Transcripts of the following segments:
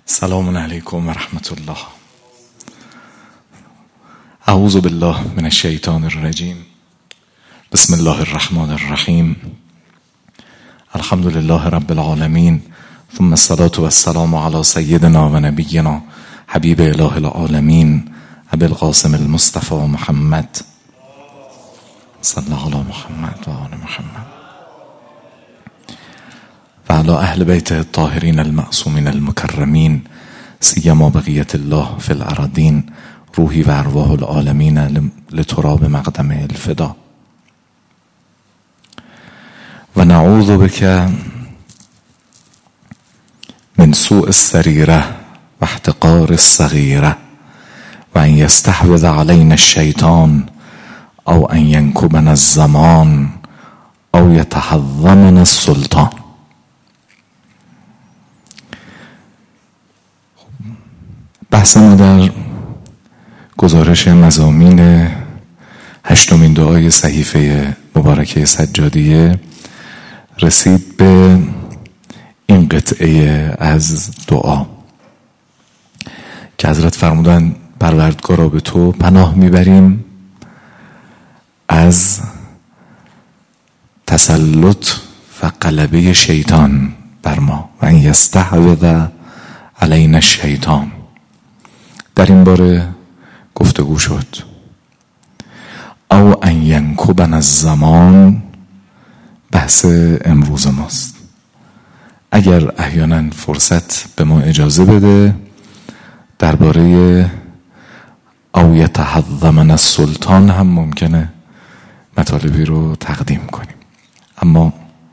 سلام علیکم و رحمت الله. اعوذ بالله من الشیطان الرجیم. بسم الله الرحمن الرحیم. الحمد لله رب العالمین، ثم الصلاة والسلام علی سیدنا و نبینا حبیب اله العالمین ابی القاسم المصطفى محمد صلی الله علی محمد و آل محمد و علی اهل بیت الطاهرین المعصومین المکرمین، سیما بقیت الله فی الارضین، روحی و ارواح العالمین لتراب مقدم الفدا. و نعوذ بک من سوء السریره و احتقار الصغیره و ان یستحوذ علینا الشیطان او ان ینکبنا الزمان او یتحظمنا السلطان. بحث ما در گزارش مضامین 8مین دعای صحیفه مبارکه سجادیه رسید به این قطعه از دعا که حضرت فرمودن پروردگارا به تو پناه میبریم از تسلط و غلبه شیطان بر ما و ان یستحوذ علینا الشیطان. در این باره گفتگو شد. او ان ینکبنا الزمان بحث امروز ماست. اگر احیانا فرصت به ما اجازه بده درباره او یتحظمنا السلطان هم ممکنه مطالبی رو تقدیم کنیم، اما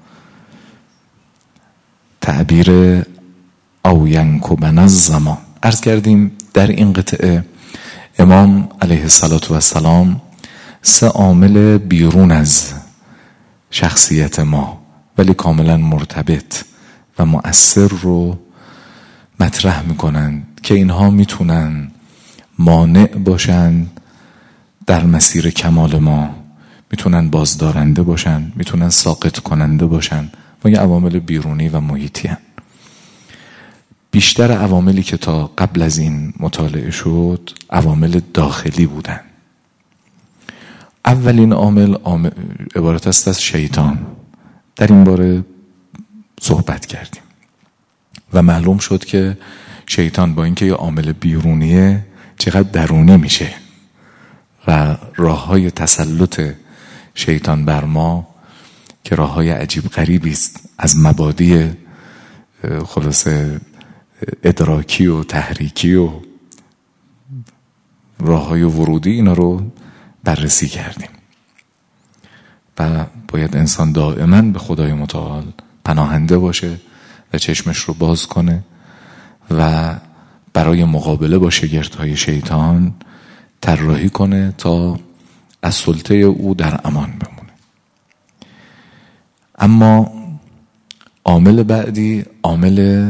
تعبیر او ینکبنا الزمان عرض کردیم. در این قطعه امام علیه السلام 3 عامل بیرون از شخصیت ما ولی کاملا مرتبط و مؤثر رو مطرح میکنند که اینها میتونن مانع باشن در مسیر کمال ما، میتونن بازدارنده باشن، میتونن ساقط کننده باشن. ما یه عوامل بیرونی و محیطی هن. بیشتر عواملی که تا قبل از این مطالعه شد عوامل داخلی بودن. اولین عامل عبارت است از شیطان. در این باره صحبت کردیم و معلوم شد که شیطان با اینکه یه عامل بیرونیه چقدر درونی میشه و راههای تسلط شیطان بر ما که راههای عجیب غریبی است، از مبادی خلاصه ادراکی و تحریکی و راههای ورودی، اینا رو بررسی کردیم و باید انسان دائما به خدای متعال پناهنده باشه و چشمش رو باز کنه و برای مقابله با شگردهای شیطان طراحی کنه تا از سلطه او در امان بمونه. اما عامل بعدی عامل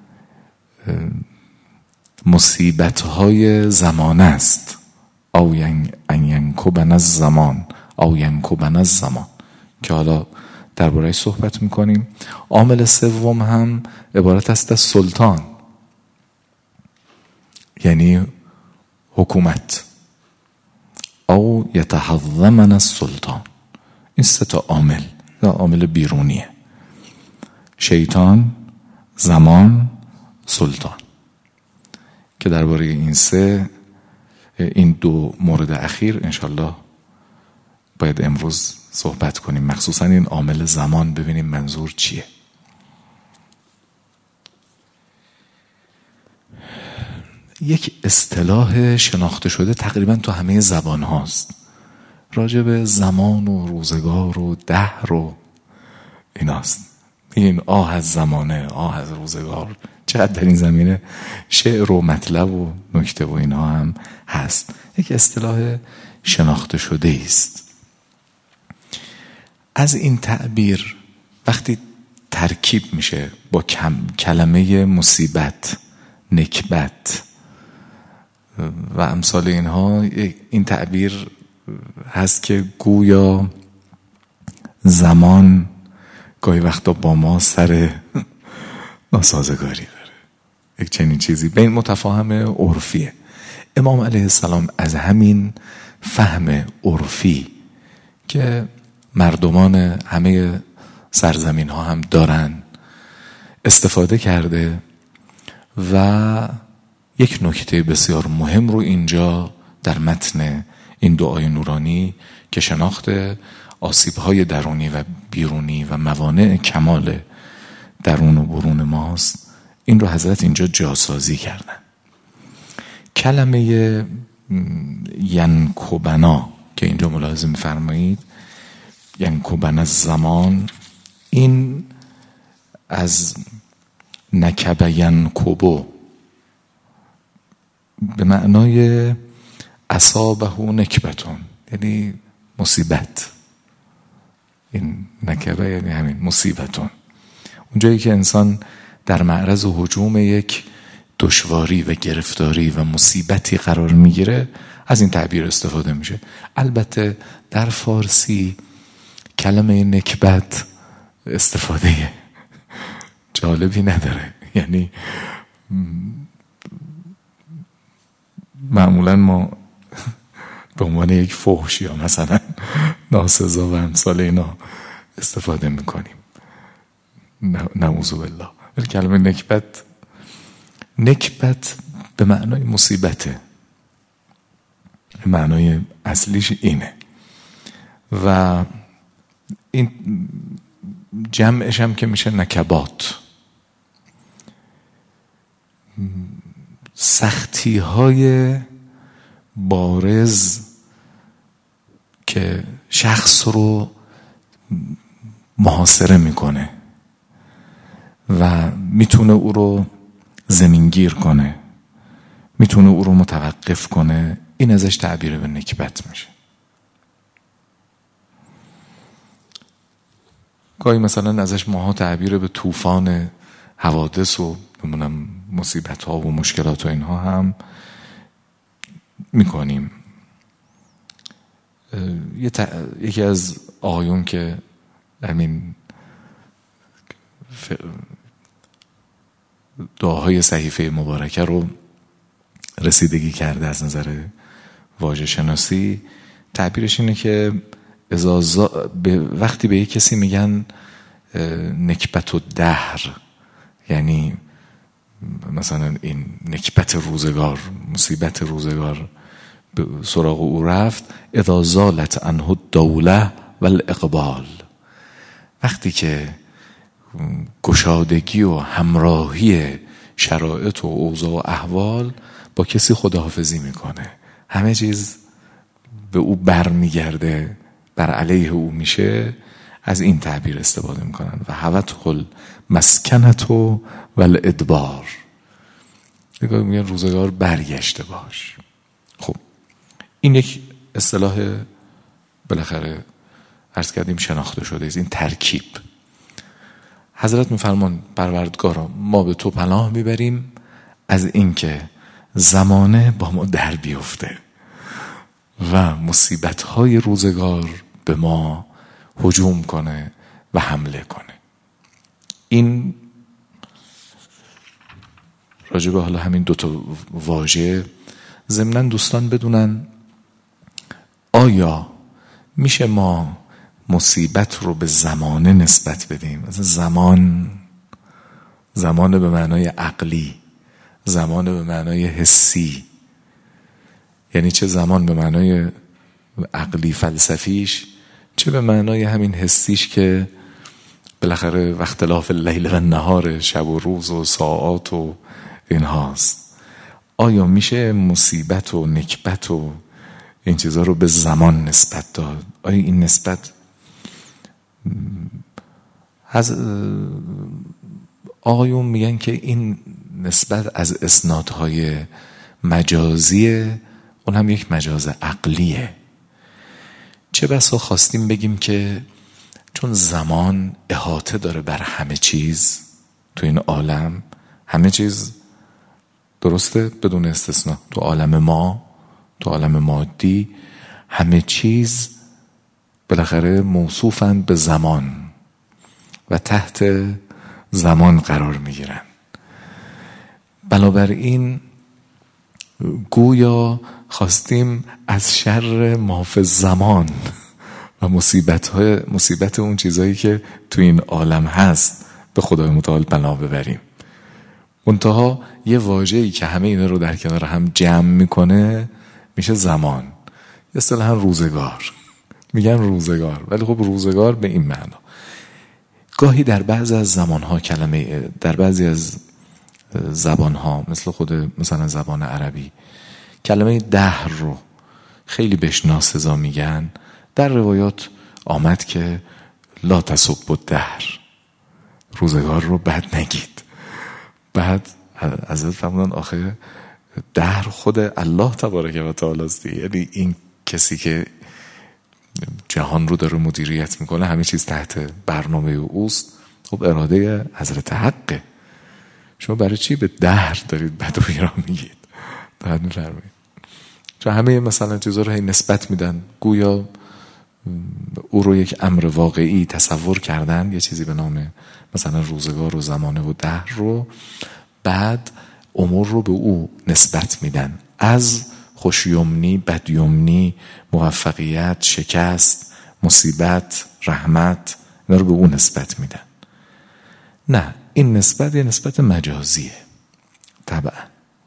مصیبت‌های زمان است. او ان ینکبنا الزمان او ینکبنا الزمان که حالا درباره‌اش صحبت میکنیم. عامل سوم هم عبارت است از سلطان، یعنی حکومت. او یتحظمنا السلطان. این 3 عامل، عامل بیرونیه: شیطان، زمان، سلطان، که درباره این 2 مورد اخیر انشالله باید امروز صحبت کنیم، مخصوصا این عامل زمان، ببینیم منظور چیه. یک اصطلاح شناخته شده تقریبا تو همه زبان هاست راجع به زمان و روزگار و دهر و ایناست. این آه از زمانه، آه از روزگار، چقدر در این زمینه شعر و مطلب و نکته و اینها هم هست. یک اصطلاح شناخته شده است. از این تعبیر وقتی ترکیب میشه با کلمه مصیبت، نکبت و امثال اینها، این تعبیر هست که گویا زمان گاهی وقتا با ما سر ناسازگاری داره. یک چنین چیزی بین متفاهم عرفیه. امام علیه السلام از همین فهم عرفی که مردمان همه سرزمین ها هم دارن استفاده کرده و یک نکته بسیار مهم رو اینجا در متن این دعای نورانی که شناخت آسیب‌های درونی و بیرونی و موانع کمال درون و برون ماست، این رو حضرت اینجا جاسازی کردن. کلمه ینکبنا که اینجا ملاحظه می‌فرمایید، ینکبن الزمان، این از نکب ینکبو به معنای اصابه نکبتون، یعنی مصیبت. این نکبه یعنی همین مصیبتون، اونجایی که انسان در معرض هجوم یک دشواری و گرفتاری و مصیبتی قرار میگیره، از این تعبیر استفاده میشه. البته در فارسی کلمه نکبت استفاده جالبی نداره، یعنی معمولا ما به عنوان یک فحش یا مثلا ناسزا و امثال اینا استفاده میکنیم، نعوذ بالله. ولی کلمه نکبت به معنای مصیبته، معنای اصلیش اینه و این جمعش هم که میشه نکبات. سختی های بارز که شخص رو محاصره میکنه و میتونه او رو زمینگیر کنه، میتونه او رو متوقف کنه، این ازش تعبیر به نکبت میشه. گاهی مثلا ازش ماها تعبیر به طوفان حوادث و نمونم مصیبت ها و مشکلات و اینها هم میکنیم. یکی از آیون که همین دعاهای صحیفه مبارکه رو رسیدگی کرده از نظر واژه شناسی، تعبیرش اینه که وقتی به یک کسی میگن نکبت و دهر، یعنی مثلا این نکبت روزگار، مصیبت روزگار به سراغ او رفت، اذا زالت عنه الدوله والاقبال، وقتی که گشادگی و همراهی شرایط و اوضاع و احوال با کسی خداحافظی میکنه، همه چیز به او بر میگرده، بر علیه او میشه، از این تعبیر استفاده میکنن و حوت مسکنت و الادبار، میگن روزگار برگشته باش. خب این یک اصطلاح بالاخره عرض کردیم شناخته شده است، این ترکیب. حضرت میفرمان پروردگارا ما به تو پناه میبریم از اینکه زمانه با ما در بیفته و مصیبت‌های روزگار به ما هجوم کنه و حمله کنه. این راجبه حالا همین دوتا واژه ضمناً دوستان بدونن آیا میشه ما مصیبت رو به زمانه نسبت بدیم؟ مثلا زمان به معنای عقلی، زمان به معنای حسی، یعنی چه زمان به معنای عقلی فلسفیش، چه به معنای همین حسیش که بالاخره و اختلاف اللیل و النهار، شب و روز و ساعات و این هاست. آیا میشه مصیبت و نکبت و این چیزها رو به زمان نسبت داد؟ آیا این نسبت از آقایون میگن که این نسبت از اسنادهای مجازیه، اون هم یک مجاز عقلیه. چه بسا خواستیم بگیم که چون زمان احاطه داره بر همه چیز تو این عالم، همه چیز درسته بدون استثناء، تو عالم ما، تو عالم مادی، همه چیز بالاخره موصوفند به زمان و تحت زمان قرار میگیرن. بنابراین گویا خواستیم از شر ما فی الزمان و مصیبت اون چیزایی که تو این عالم هست به خدای متعال بنا ببریم. منتها یه واژه‌ای که همه اینا رو در کنار هم جمع میکنه میشه زمان. اصطلاحاً روزگار میگن روزگار، ولی خب روزگار به این معنا. گاهی در بعضی از زمانها کلمه، در بعضی از زبانها مثل خود مثلا زبان عربی کلمه دهر رو خیلی بهش ناسزا میگن. در روایات آمد که لا تسبوا الدهر، روزگار رو بد نگید. بعد حضرت فرمودن آخه دهر خود الله تبارک و تعالی است، یعنی این کسی که جهان رو داره مدیریت میکنه، همه چیز تحت برنامه اوست. خب اراده حضرت حقه، شما برای چی به دهر دارید بد و بیرا میگید؟ دقیق میفرمایید. چون همه مثلا چیزا رو نسبت میدن، گویا او رو یک امر واقعی تصور کردن، یه چیزی به نام مثلا روزگار و زمانه و دهر رو، بعد امور رو به او نسبت میدن، از خوشیمنی، بدیمنی، موفقیت، شکست، مصیبت، رحمت، اینا رو به او نسبت میدن. نه، این نسبت یه نسبت مجازیه طبعا،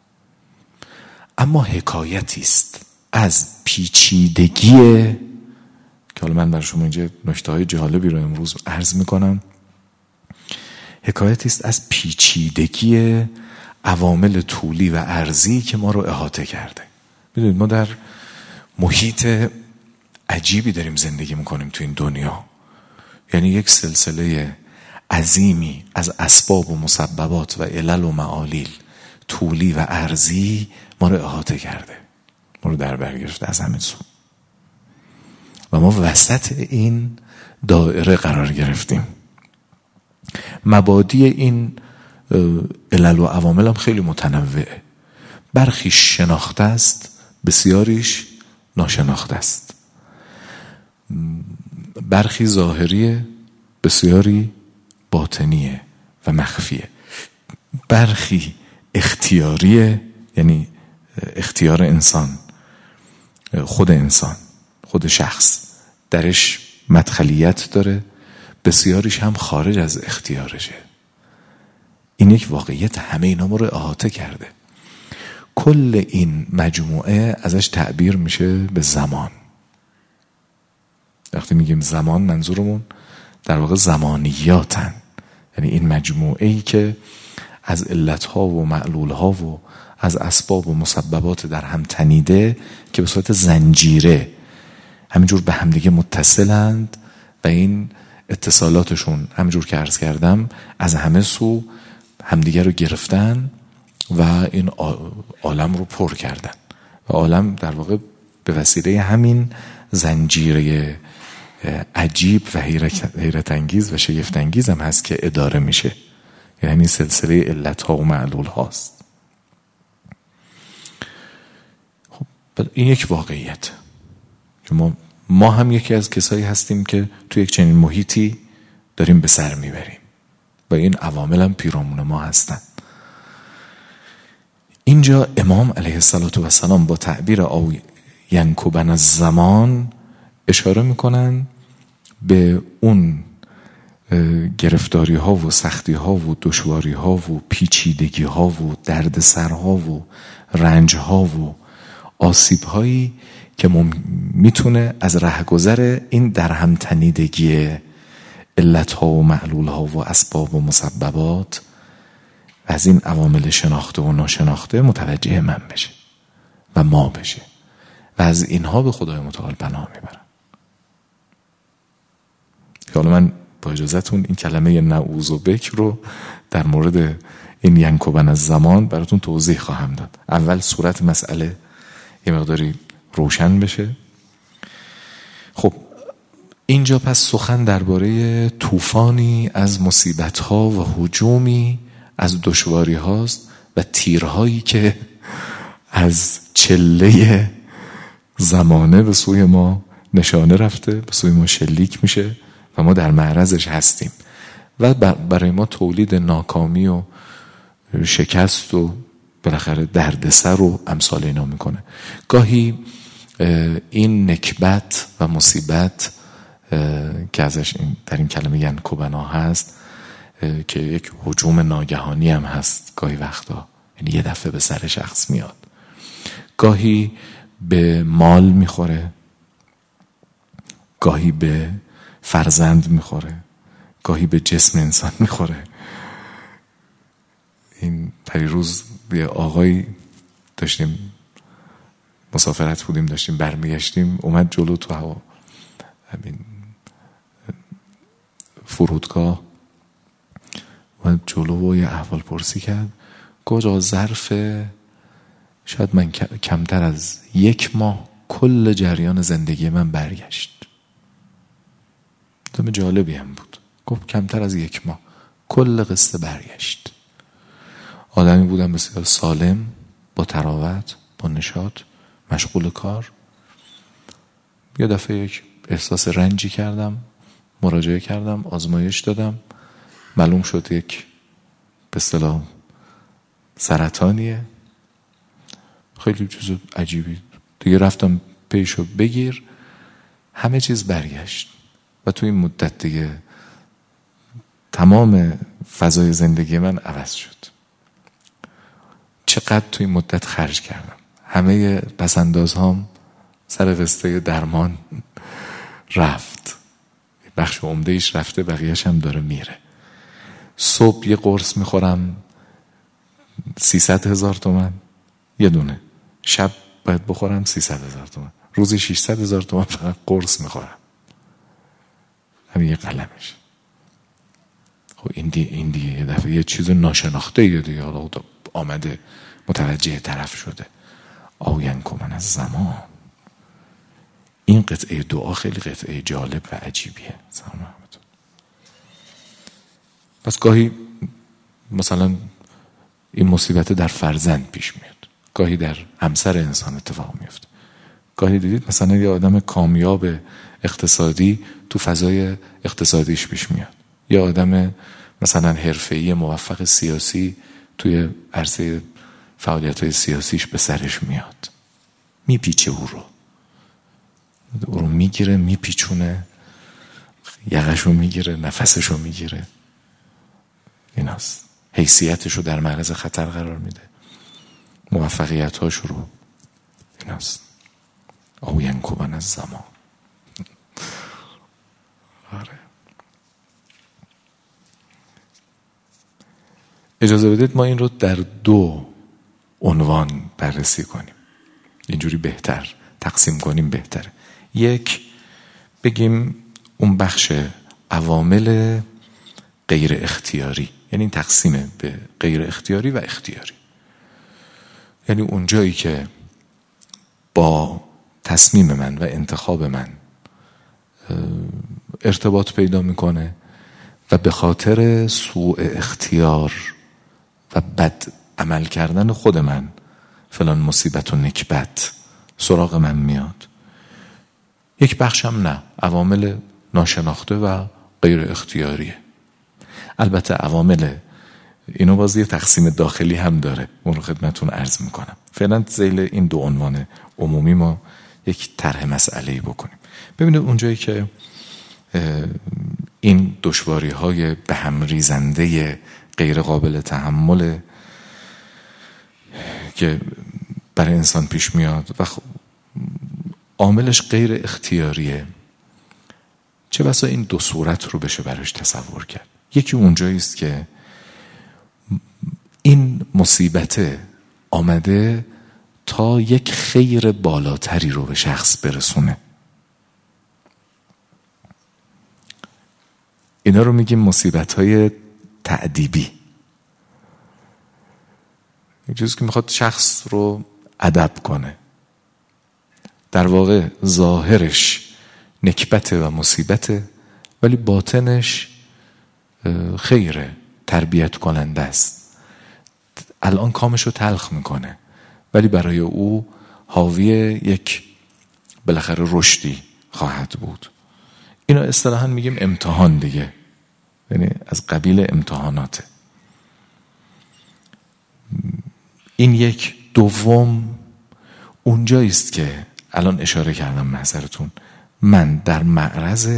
اما حکایتی است از پیچیدگی که حالا من برای شما اینجا نکته‌های جالبی رو امروز عرض میکنم. حکایتی است از پیچیدگی عوامل طولی و عرضی که ما رو احاطه کرده. میدونید ما در محیط عجیبی داریم زندگی میکنیم تو این دنیا، یعنی یک سلسله عظیمی از اسباب و مسببات و علل و معالیل طولی و عرضی ما رو احاطه کرده، ما رو در بر گرفته از همه سو و ما وسط این دایره قرار گرفتیم. مبادی این علل و عوامل هم خیلی متنوعه، برخی شناخته است، بسیاریش ناشناخته است، برخی ظاهریه، بسیاری باطنیه و مخفیه، برخی اختیاریه، یعنی اختیار انسان، خود شخص درش مدخلیت داره، بسیاریش هم خارج از اختیارشه. این یک واقعیت، همه اینا ما رو احاطه کرده. کل این مجموعه ازش تعبیر میشه به زمان. وقتی میگیم زمان منظورمون در واقع زمانیاتن، یعنی این مجموعه‌ای که از علتها و معلولها و از اسباب و مسببات در هم تنیده که به صورت زنجیره همینجور به همدیگه متصلند و این اتصالاتشون همینجور که عرض کردم از همه سو همدیگه رو گرفتن و این عالم رو پر کردن و عالم در واقع به وسیله همین زنجیره عجیب و حیرت انگیز و شگفت انگیز هم هست که اداره میشه، یعنی سلسله علت ها و معلول هاست. خب این یک واقعیت که ما هم یکی از کسایی هستیم که توی یک چنین محیطی داریم به سر میبریم و این عوامل هم پیرامون ما هستن. اینجا امام علیه السلام با تعبیر او ینکبن الزمان اشاره میکنن به اون گرفتاری ها و سختی ها و دشواری ها و پیچیدگی ها و درد سرها و رنج ها و آسیب هایی که میتونه از رهگذر این درهم تنیدگی علت ها و معلول ها و اسباب و مسببات از این عوامل شناخته و ناشناخته متوجه من بشه و ما بشه و از اینها به خدای متعال پناه میبرن. حالا من با اجازهتون این کلمه نعوذ بک رو در مورد این ینکبن الزمان براتون توضیح خواهم داد. اول صورت مسئله یه مقداری روشن بشه. خب اینجا پس سخن درباره طوفانی از مصیبت‌ها و هجومی از دشواری هاست و تیرهایی که از چله زمانه به سوی ما نشانه رفته، به سوی ما شلیک میشه و ما در معرضش هستیم و برای ما تولید ناکامی و شکست و بالاخره دردسر رو امثال اینا میکنه. گاهی این نکبت و مصیبت که ازش در این کلمه ینکبنا هست که یک هجوم ناگهانی هم هست گاهی وقتا، یعنی یه دفعه به سر شخص میاد، گاهی به مال میخوره، گاهی به فرزند میخوره، گاهی به جسم انسان میخوره. این پریروز یه آقایی داشتیم مسافرت بودیم، داشتیم برمیگشتیم، اومد جلو تو هوا همین فرودگاه، اومد جلو و یه احوال پرسی کرد. گفت ظرف شاید من کمتر از 1 ماه کل جریان زندگی من برگشت. دم جالبی هم بود. گفت کمتر از 1 ماه کل قصه برگشت. آدمی بودم بسیار سالم، با تراوت، با نشاط، مشغول کار. یه دفعه یک احساس رنجی کردم، مراجعه کردم، آزمایش دادم، معلوم شد یک به اصطلاح سرطانیه. خیلی چیز عجیبی دیگه. رفتم پیشو بگیر، همه چیز برگشت و تو این مدت دیگه تمام فضای زندگی من عوض شد. چقدر تو این مدت خرج کردم، همه پسندازهام سر قصه درمان رفت، بخش عمده‌ایش رفته، بقیه‌اش هم داره میره. صبح یه قرص میخورم 300,000 تومان یه دونه، شب باید بخورم 300,000 تومان، روزی 600,000 تومان فقط قرص میخورم. همین یه قلمش. خب این دیگه یه دفعه یه چیز ناشناخته یه دیگه حالا آمده متوجه طرف شده. آینکم من از زمان. این قطعه دعا خیلی قطعه جالب و عجیبیه. پس گاهی مثلا این مصیبت در فرزند پیش میاد، گاهی در همسر انسان اتفاق میفته. گاهی دیدید مثلا یه آدم کامیاب اقتصادی تو فضای اقتصادیش پیش میاد، یه آدم مثلا حرفه‌ای موفق سیاسی توی عرصه فعالیت‌های سیاسیش به سرش میاد، میپیچه او رو میگیره، میپیچونه، یقشو میگیره، نفسشو میگیره. ایناست حیثیتشو در معرض خطر قرار میده، موفقیت‌هاش رو. ایناست آینکوبن از زمان. آره. اجازه بدید ما این رو در 2 عنوان بررسی کنیم، اینجوری بهتر تقسیم کنیم بهتره. یک، بگیم اون بخش عوامل غیر اختیاری، یعنی این تقسیم به غیر اختیاری و اختیاری، یعنی اون جایی که با تصمیم من و انتخاب من ارتباط پیدا میکنه و به خاطر سوء اختیار و بد عمل کردن خود من فلان مصیبت و نکبت سراغ من میاد. یک بخشم نه، عوامل ناشناخته و غیر اختیاریه. البته عوامل اینو باز یه تقسیم داخلی هم داره، اون رو خدمتون عرض میکنم. فعلا ذیل این 2 عنوان عمومی ما یک طرح مسئله‌ای بکنیم. ببینید اونجایی که این دشواری‌های به هم ریزنده غیر قابل تحمل که برای انسان پیش میاد و عاملش غیر اختیاریه، چه بسا این 2 صورت رو بشه براش تصور کرد. یکی اونجایی است که این مصیبت آمده تا یک خیر بالاتری رو به شخص برسونه. اینا رو میگیم مصیبت‌های تأدیبی، یک چیزی که میخواد شخص رو ادب کنه. در واقع ظاهرش نکبته و مصیبته، ولی باطنش خیره، تربیت کننده است. الان کامشو تلخ میکنه، ولی برای او حاوی یک بالاخره رشدی خواهد بود. اینا اصطلاحاً میگیم امتحان دیگه، یعنی از قبیل امتحاناته. این یک. دوم اونجایی است که الان اشاره کردم محضرتون، من در معرض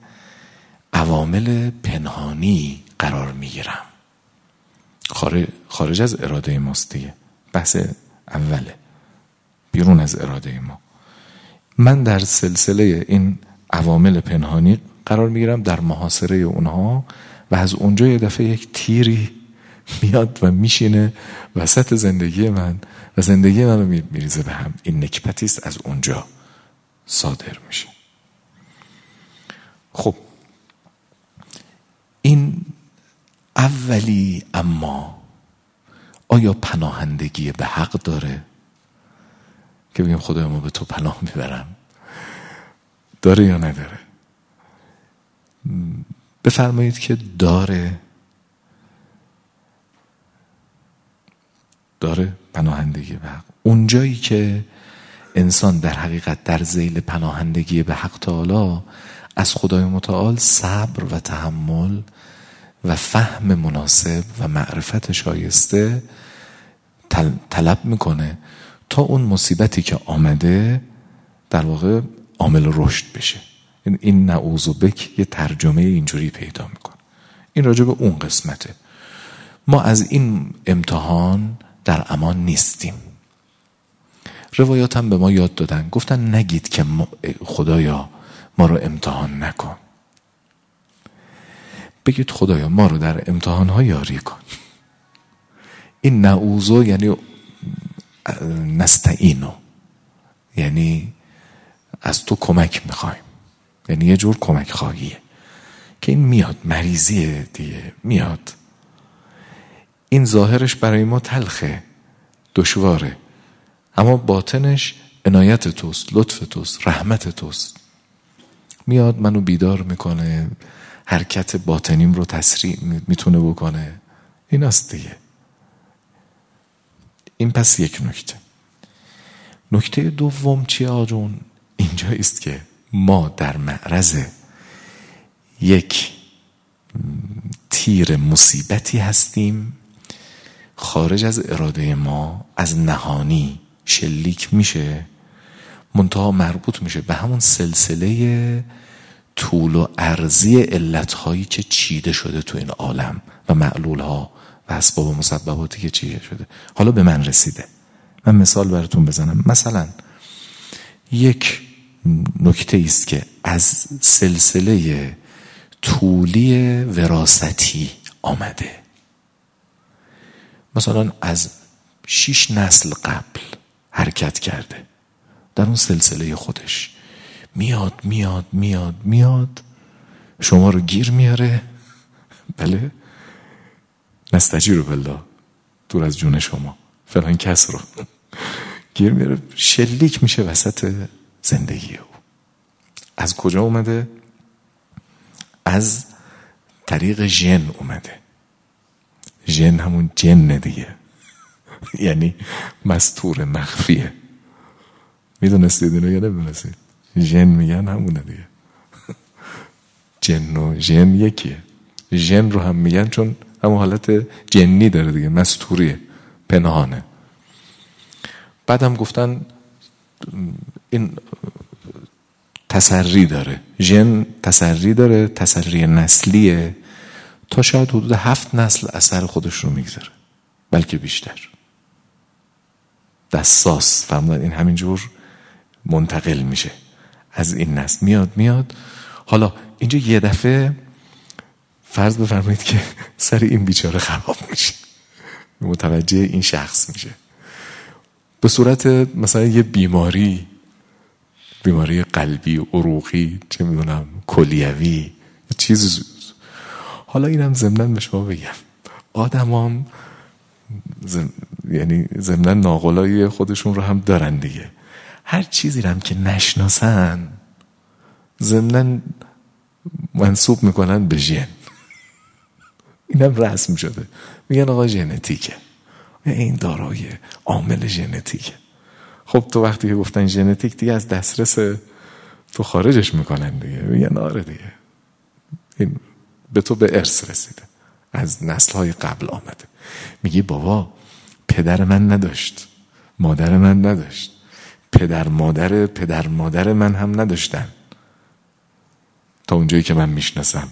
عوامل پنهانی قرار میگیرم، خارج از اراده ماست دیگه، بحث اوله، بیرون از اراده ما. من در سلسله این عوامل پنهانی قرار میگیرم، در محاصره اونها، و از اونجا یه دفعه یک تیری میاد و میشینه وسط زندگی من و زندگی منو میریزه به هم. این نکبتی است از اونجا صادر میشه. خب این اولی. اما آیا پناهندگی به حق داره که بگیم خدای ما به تو پناه میبرم؟ داره یا نداره؟ بفرمایید که داره. داره پناهندگی به حق. اونجایی که انسان در حقیقت در ذیل پناهندگی به حق تعالی از خدای متعال صبر و تحمل و فهم مناسب و معرفت شایسته طلب میکنه تا اون مصیبتی که آمده در واقع عامل رشد بشه. این نعوذ بک یه ترجمه اینجوری پیدا میکنه. این راجع به اون قسمته. ما از این امتحان در امان نیستیم. روایات هم به ما یاد دادن، گفتن نگید که خدایا ما رو امتحان نکن، بگید خدایا ما رو در امتحان‌ها یاری کن. این نعوذو یعنی نستعینو، یعنی از تو کمک میخوایم، یعنی یه جور کمک خواهیه که این میاد، مریضیه دیگه میاد. این ظاهرش برای ما تلخه، دشواره، اما باطنش عنایت توست، لطف توست، رحمت توست. میاد منو بیدار میکنه، حرکت باطنیم رو تسریع میتونه بکنه. این است دیگه. این پس یک نکته. نکته دوم چیه آجون؟ اینجا است که ما در معرض یک تیر مصیبتی هستیم، خارج از اراده ما، از نهانی شلیک میشه، منتها مربوط میشه به همون سلسله طول و عرضی علتهایی که چیده شده تو این عالم و معلولها و اسباب و مسبباتی که چیده شده. حالا به من رسیده. من مثال براتون بزنم. مثلا یک نکته است که از سلسله طولی وراثتی آمده، مثلا از 6 نسل قبل حرکت کرده در اون سلسله خودش، میاد میاد میاد میاد شما رو گیر میاره. بله، نستجیرو بالله، دور از جون شما، فلان کس رو گیر میاره، شلیک میشه وسط زندگی او. از کجا اومده؟ از طریق ژن اومده. ژن همون جن دیگه، یعنی مستور، مخفیه. میدونستید اینو یا نمیدونستید؟ ژن میگن همونه دیگه. جن و ژن یکیه. ژن رو هم میگن چون همون حالت جنی داره دیگه، مستوریه، پنهانه. بعدم گفتن این تسری داره، ژن تسری داره، تسری نسلیه، تا شاید حدود 7 نسل اثر خودش رو میگذاره، بلکه بیشتر. دستاس فرمودن این همینجور منتقل میشه از این نسل، میاد. حالا اینجا یه دفعه فرض بفرمایید که سر این بیچاره خراب میشه، متوجه این شخص میشه به صورت مثلا یه بیماری قلبی، عروقی، چه میدونم کلیوی، چیز. حالا اینم ضمناً به شما بگم، آدمام یعنی ضمناً ناقلای خودشون رو هم دارن دیگه. هر چیزی رو هم که نشناسن ضمناً منسوب میکنن به ژن. اینم رسم شده، میگن آقا ژنتیکه، این دارای عامل ژنتیکه. خب تو وقتی که گفتن ژنتیک دیگه از دسترس تو خارجش میکنن دیگه، میگن آره دیگه این به تو به ارث رسیده، از نسل‌های قبل آمده. میگی بابا پدر من نداشت، مادر من نداشت، پدر مادر من هم نداشتن تا اونجایی که من میشناسم.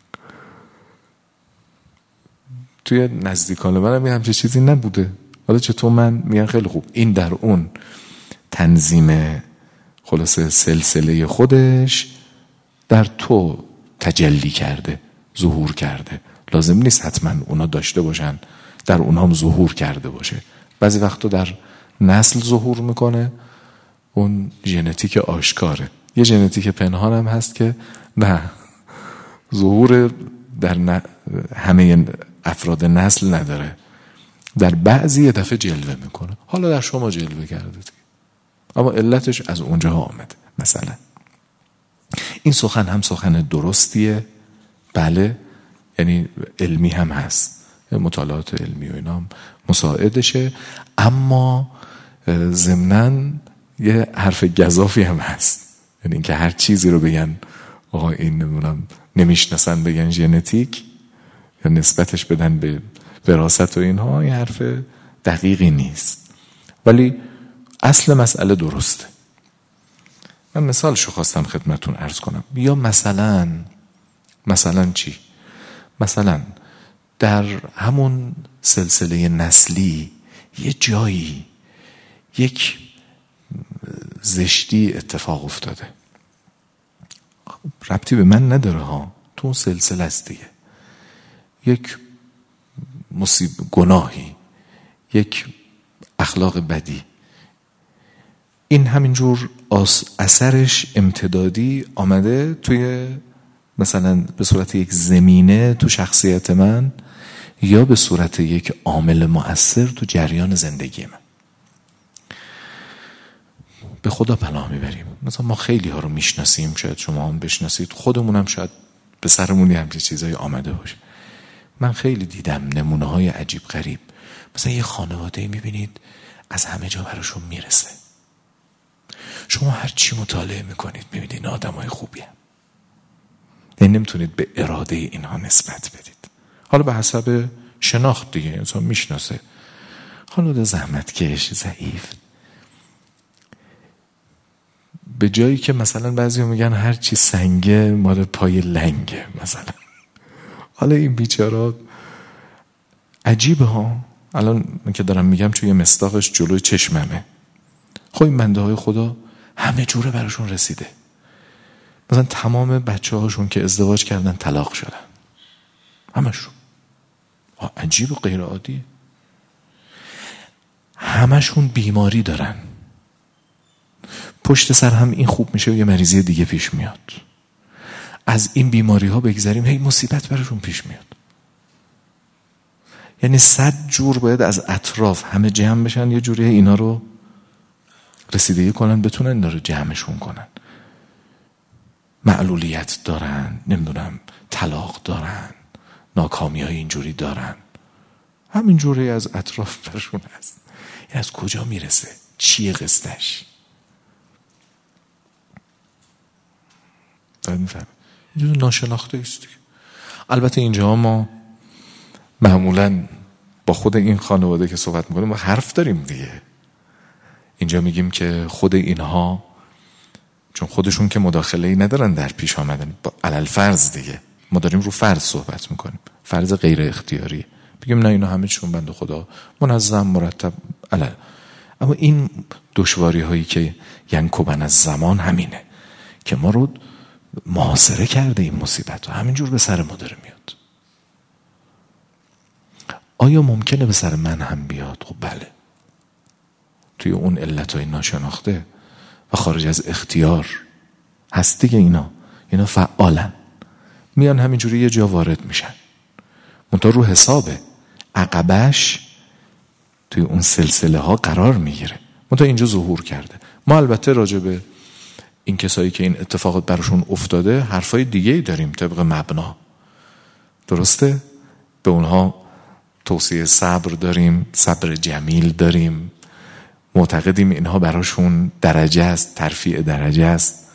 توی نزدیکان من هم همچه چیزی نبوده. حالا چطور من میگن خیلی خوب، این در اون تنظیم خلاصه سلسله خودش در تو تجلی کرده، ظهور کرده. لازم نیست حتما اونا داشته باشن در اونها هم ظهور کرده باشه. بعضی وقتا در نسل ظهور میکنه، اون ژنتیک آشکاره. یه ژنتیک پنهان هم هست که نه، ظهور در همه افراد نسل نداره، در بعضی یه دفعه جلوه میکنه. حالا در شما جلوه کرده، اما علتش از اونجا آمده. مثلا این سخن هم سخن درستیه، بله، یعنی علمی هم هست، مطالعات علمی و اینا هم مساعدشه، اما ضمناً یه حرف گزافی هم هست. یعنی اینکه هر چیزی رو بگن آقا این نمیشناسن بگن ژنتیک یا نسبتش بدن به وراثت و اینها، این حرف دقیقی نیست، ولی اصل مسئله درسته. من مثالشو خواستم خدمتون عرض کنم. یا مثلا چی؟ مثلا در همون سلسله نسلی یه جایی یک زشتی اتفاق افتاده، ربطی به من نداره ها، تو اون سلسله است دیگه. یک گناهی، یک اخلاق بدی، این همینجور اثرش امتدادی آمده توی مثلا به صورت یک زمینه تو شخصیت من، یا به صورت یک عامل مؤثر تو جریان زندگی من. به خدا پناه میبریم. مثلا ما خیلی ها رو میشناسیم، شاید شما هم بشناسید، خودمون هم شاید به سرمون همچین چیزایی آمده باشه. من خیلی دیدم نمونه های عجیب غریب. مثلا یه خانواده میبینید از همه جا براشون میرسه، شما هر چی مطالعه میکنید میبینید این آدم های خوبی هم. یعنی نمیتونید به اراده اینها نسبت بدید. حالا به حسب شناخت دیگه، انسان میشناسه خانواده زحمتکش، ضعیف، به جایی که مثلا بعضی میگن هر چی سنگه مال پای لنگه مثلا. حالا این بیچارا عجیبه ها. الان من که دارم میگم چون یه مصداقش جلوی چشممه. خب این بنده های خدا همه جوره براشون رسیده. مثلا تمام بچه هاشون که ازدواج کردن طلاق شدن، همشون. عجیب و غیر عادیه. همشون بیماری دارن، پشت سر هم این خوب میشه و یه مریضی دیگه پیش میاد. از این بیماری ها بگذاریم هی مصیبت براشون پیش میاد. یعنی 100 جور باید از اطراف همه جمع بشن یه جوری اینا رو رسیدگی کنن، بتونن اینا رو جمعشون کنن. معلولیت دارن، نمیدونم طلاق دارن، ناکامی های اینجوری دارن، همین جوری از اطراف برشون هست. این از کجا میرسه؟ چیه قصدش؟ اینجور ناشناخته است. البته اینجا ما معمولا با خود این خانواده که صحبت میکنیم ما حرف داریم دیگه. اینجا میگیم که خود اینها چون خودشون که مداخله‌ای ندارن در پیش آمدن، با علل فرض دیگه، ما داریم رو فرض صحبت میکنیم، فرض غیر اختیاری، بگیم نه اینا همه چون بنده خدا منظم مرتب علل. اما این دشواری هایی که ینکبن از زمان همینه که ما رو محاصره کرده. این مصیبت ها همینجور به سر ما داره میاد. آیا ممکنه به سر من هم بیاد؟ خب بله، توی اون علتهای ناشناخته و خارج از اختیار هست دیگه. اینا فعالن، میان همینجوری یه جا وارد میشن، منتها رو حسابه عقبش توی اون سلسله ها قرار میگیره، منتها اینجا ظهور کرده. ما البته راجع به این کسایی که این اتفاقات براشون افتاده حرفای دیگه‌ای داریم طبق مبنا، درسته؟ به اونها توصیه صبر داریم، صبر جمیل داریم، معتقدیم اینها براشون درجه است، ترفیع درجه است،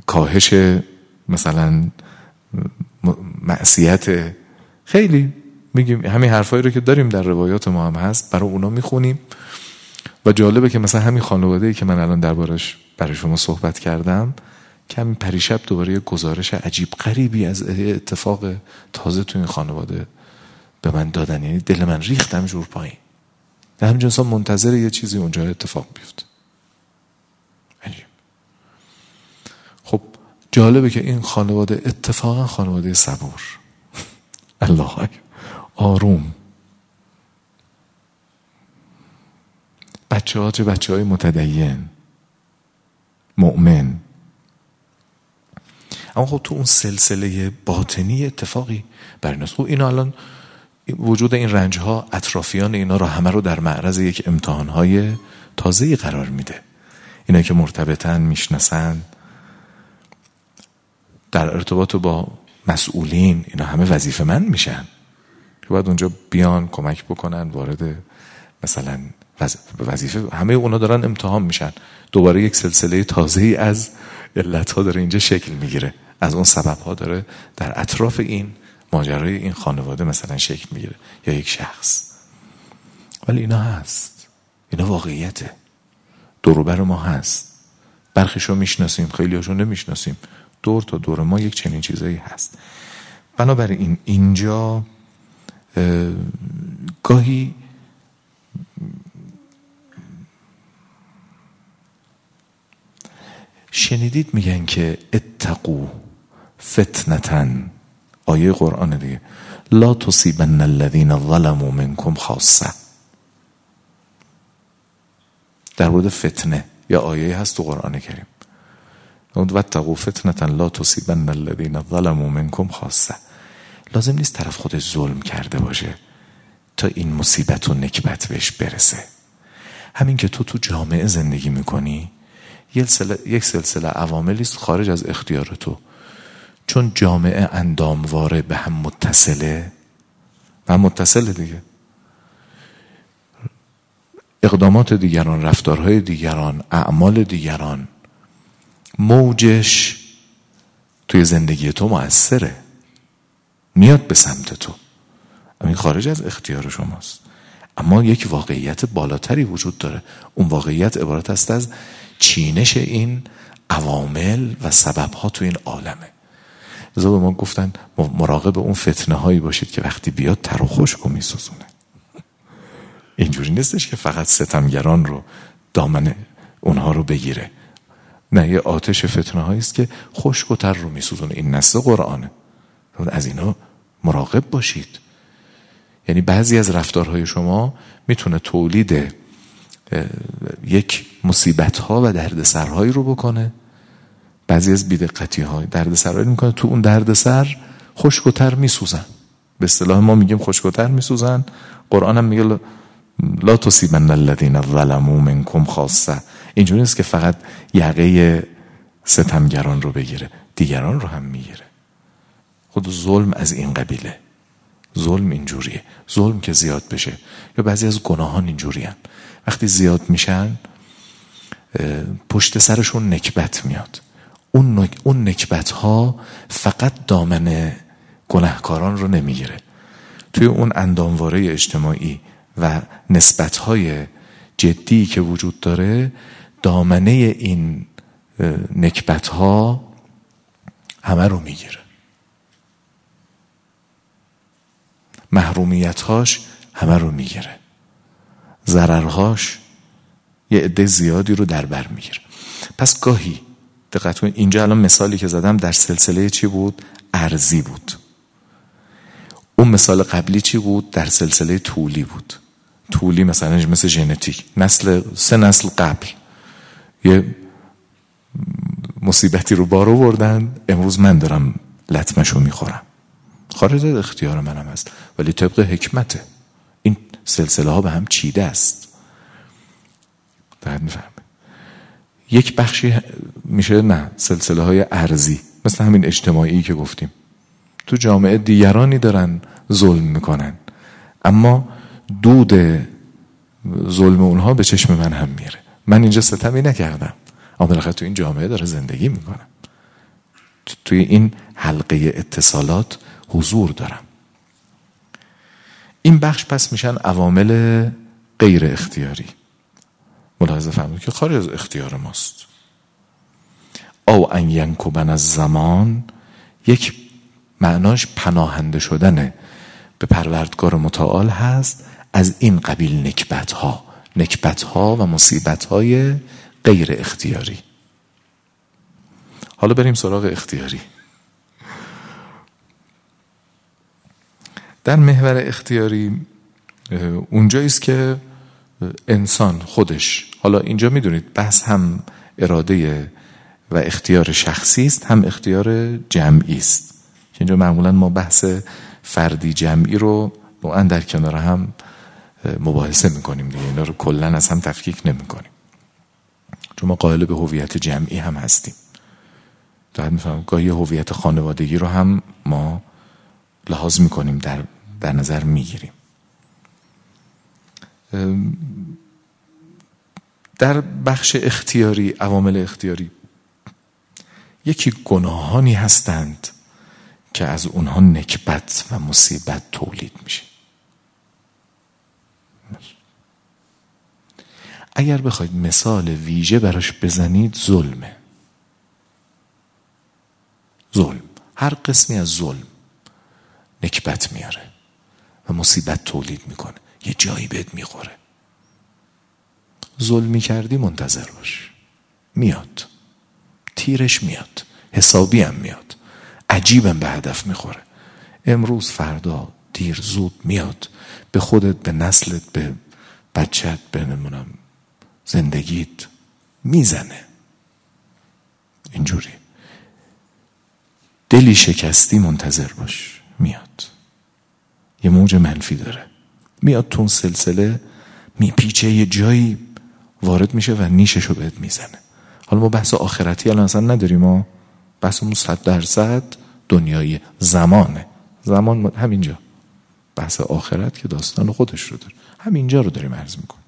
کاهش مثلا معصیت. خیلی میگیم همین حرفایی رو که داریم در روایات ما هم هست برای اونا میخونیم. و جالبه که مثلا همین خانواده‌ای که من الان دربارش برای شما صحبت کردم که همین پریشب دوباره یه گزارش عجیب غریبی از اتفاق تازه تو این خانواده به من دادن. یعنی دل من ریختم جور پایین. در همین جنسا منتظر یه چیزی اونجا اتفاق بیفته. عجیب. خب جالبه که این خانواده اتفاقا خانواده صبور، الله اکبر، آروم، بچه های متدین، مؤمن. اما خب تو اون سلسله باطنی اتفاقی برناست. خب اینا الان وجود این رنج ها اطرافیان اینا رو همه رو در معرض یک امتحان های تازه‌ای قرار میده. اینا که مرتبطن، میشناسن، در ارتباط با مسئولین، اینا همه وظیفه من میشن که باید اونجا بیان کمک بکنن، وارد مثلا وظیفه، همه اونا دارن امتحان میشن. دوباره یک سلسله تازه‌ای از علتها داره اینجا شکل میگیره، از اون سببها داره در اطراف این ماجرای این خانواده مثلا شکل میگیره یا یک شخص. ولی اینا هست، اینا واقعیته، دور و بر ما هست. برخیشو میشناسیم، خیلی هاشو نمیشناسیم. دور تا دور ما یک چنین چیزایی هست. بنابراین اینجا گاهی شنیدید میگن که اتقوا فتنتن، آیه قرآن دیگه، لا تصیبن الذین ظلموا منکم خاصه. در مورد فتنه یا آیه هست تو قرآن کریم، واتقوا فتنة لا تصیبن الذین ظلموا منکم خاصه. لازم نیست طرف خودش ظلم کرده باشه تا این مصیبت و نکبت بهش برسه. همین که تو جامعه زندگی میکنی یک سلسله عواملی است خارج از اختیار تو، چون جامعه اندامواره به هم متصله و متصله دیگه. اقدامات دیگران، رفتارهای دیگران، اعمال دیگران، موجش توی زندگی تو مؤثره، میاد به سمت تو. این خارج از اختیار شماست. اما یک واقعیت بالاتری وجود داره. اون واقعیت عبارت است از چینش این عوامل و سببها تو این عالمه. لذا به ما گفتن مراقب اون فتنه هایی باشید که وقتی بیاد تر و خشک رو میسوزونه. اینجوری نیستش که فقط ستمگران رو دامن اونها رو بگیره. نه، یه آتش فتنه هایی است که خشک و تر رو میسوزونه. این نص قرآنه. از اینا مراقب باشید. یعنی بعضی از رفتارهای شما میتونه تولید یک مصیبت ها و دردسرهایی رو بکنه. بعضی از بی‌دقتی ها دردسرهایی میکنه، تو اون دردسر خشک و تر میسوزن. به اصطلاح ما میگیم خشک و تر میسوزن. قرآن هم میگه لا تصیبن الذین ظلموا منکم خاصه. اینجوری نیست که فقط یقه ستمگران رو بگیره، دیگران رو هم میگیره. خود ظلم از این قبیله. ظلم اینجوریه. ظلم که زیاد بشه، یا بعضی از گناهان اینجوری هن. وقتی زیاد میشن پشت سرشون نکبت میاد. اون نکبت ها فقط دامن گناهکاران رو نمیگیره. توی اون اندامواره اجتماعی و نسبت های جدی که وجود داره، دامنه این نکبت ها همه رو میگیره. محرومیت هاش همه رو میگیره. ضررهاش یه عده زیادی رو در بر میگیره. پس گاهی دقت کنید، اینجا الان مثالی که زدم در سلسله چی بود؟ ارضی بود. اون مثال قبلی چی بود؟ در سلسله طولی بود. طولی مثلا مثل ژنتیک، سه نسل قبل یه مصیبتی رو بار آوردن، امروز من دارم لطمشو میخورم. خارج از اختیار منم هست، ولی طبق حکمته. این سلسله ها به هم چیده است. دقیق میفهمه. یک بخشی میشه نه سلسله های ارضی، مثل همین اجتماعی که گفتیم. تو جامعه دیگرانی دارن ظلم میکنن، اما دود ظلم اونها به چشم من هم میره. من اینجا ستمی نکردم، اما بالاخره تو این جامعه داره زندگی میکنم، توی این حلقه اتصالات حضور دارم. این بخش پس میشن عوامل غیر اختیاری. ملاحظه فرمودید که خارج از اختیار ماست. او ان ینکبن از زمان، یک معناش پناهنده شدنه به پروردگار متعال هست از این قبیل نکبت ها و مصیبت های غیر اختیاری. حالا بریم سراغ اختیاری. در محور اختیاری اونجاییست که انسان خودش، حالا اینجا میدونید بحث هم اراده و اختیار شخصی است، هم اختیار جمعی است که اینجا معمولا ما بحث فردی جمعی رو نوعا در کنار هم مباحثه میکنیم دیگه، اینا رو کلن از هم تفکیک نمیکنیم، چون ما قائل به هویت جمعی هم هستیم. دارم میفهمم گاهی هویت خانوادگی رو هم ما لحاظ میکنیم، در نظر میگیریم. در بخش اختیاری، عوامل اختیاری، یکی گناهانی هستند که از اونها نکبت و مصیبت تولید میشه. اگر بخواید مثال ویژه براش بزنید، ظلمه. ظلم، هر قسمی از ظلم نکبت میاره و مصیبت تولید میکنه، یه جایی بهت میخوره. ظلمی کردی منتظر باش، میاد، تیرش میاد، حسابی هم میاد، عجیبم به هدف میخوره. امروز فردا دیر زود میاد، به خودت، به نسلت، به بچت، به نمونم زندگیت میزنه. اینجوری دلی شکستی منتظر باش، میاد، یه موج منفی داره، میاد تو اون سلسله میپیچه، یه جایی وارد میشه و نیششو بهت میزنه. حالا ما بحث آخرتی الان اصلا نداریم، ما بحثمون 100% دنیایی، زمانه. زمان همینجا، بحث آخرت که داستان خودش رو داره، همینجا رو داریم عرض میکنیم.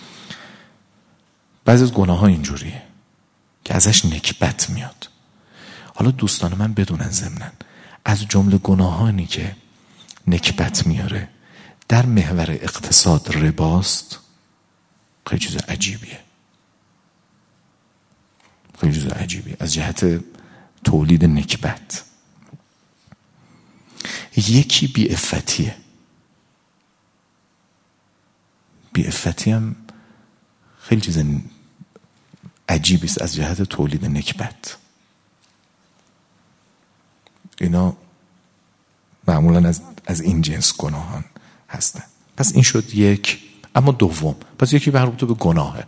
بعضی از گناه ها اینجوریه که ازش نکبت میاد. حالا دوستان من بدونن ضمناً از جمله گناهانی که نکبت میاره در محور اقتصاد رباست. خیلی چیز عجیبیه، خیلی چیز عجیبیه از جهت تولید نکبت. یکی بی‌عفتیه. بی‌عفتی هم خیلی چیز عجیبی است از جهت تولید نکبت. اینا معمولا از این جنس گناهان هستن. پس این شد یک. اما دوم، پس یکی مربوط به گناهه.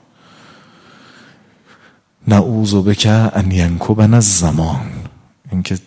نعوذ بک ان ینکبن از زمان، اینکه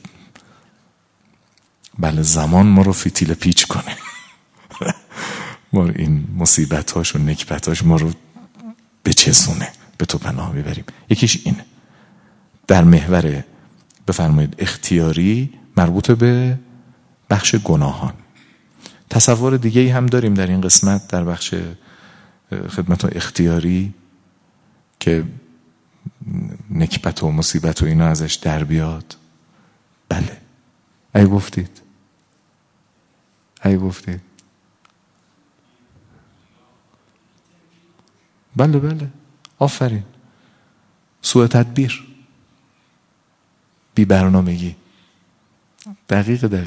بله زمان ما رو فتیله پیچ کنه ما این مصیبتاش و نکبتاش ما رو بچسونه، به تو پناه ببریم. یکیش اینه در محور بفرمایید اختیاری، مربوط به بخش گناهان. تصور دیگه هم داریم در این قسمت در بخش خدمت و اختیاری که نکبت و مصیبت و اینا ازش در بیاد. بله، ای گفتید بله آفرین. سوء تدبیر، بی برنامگی. دقیقه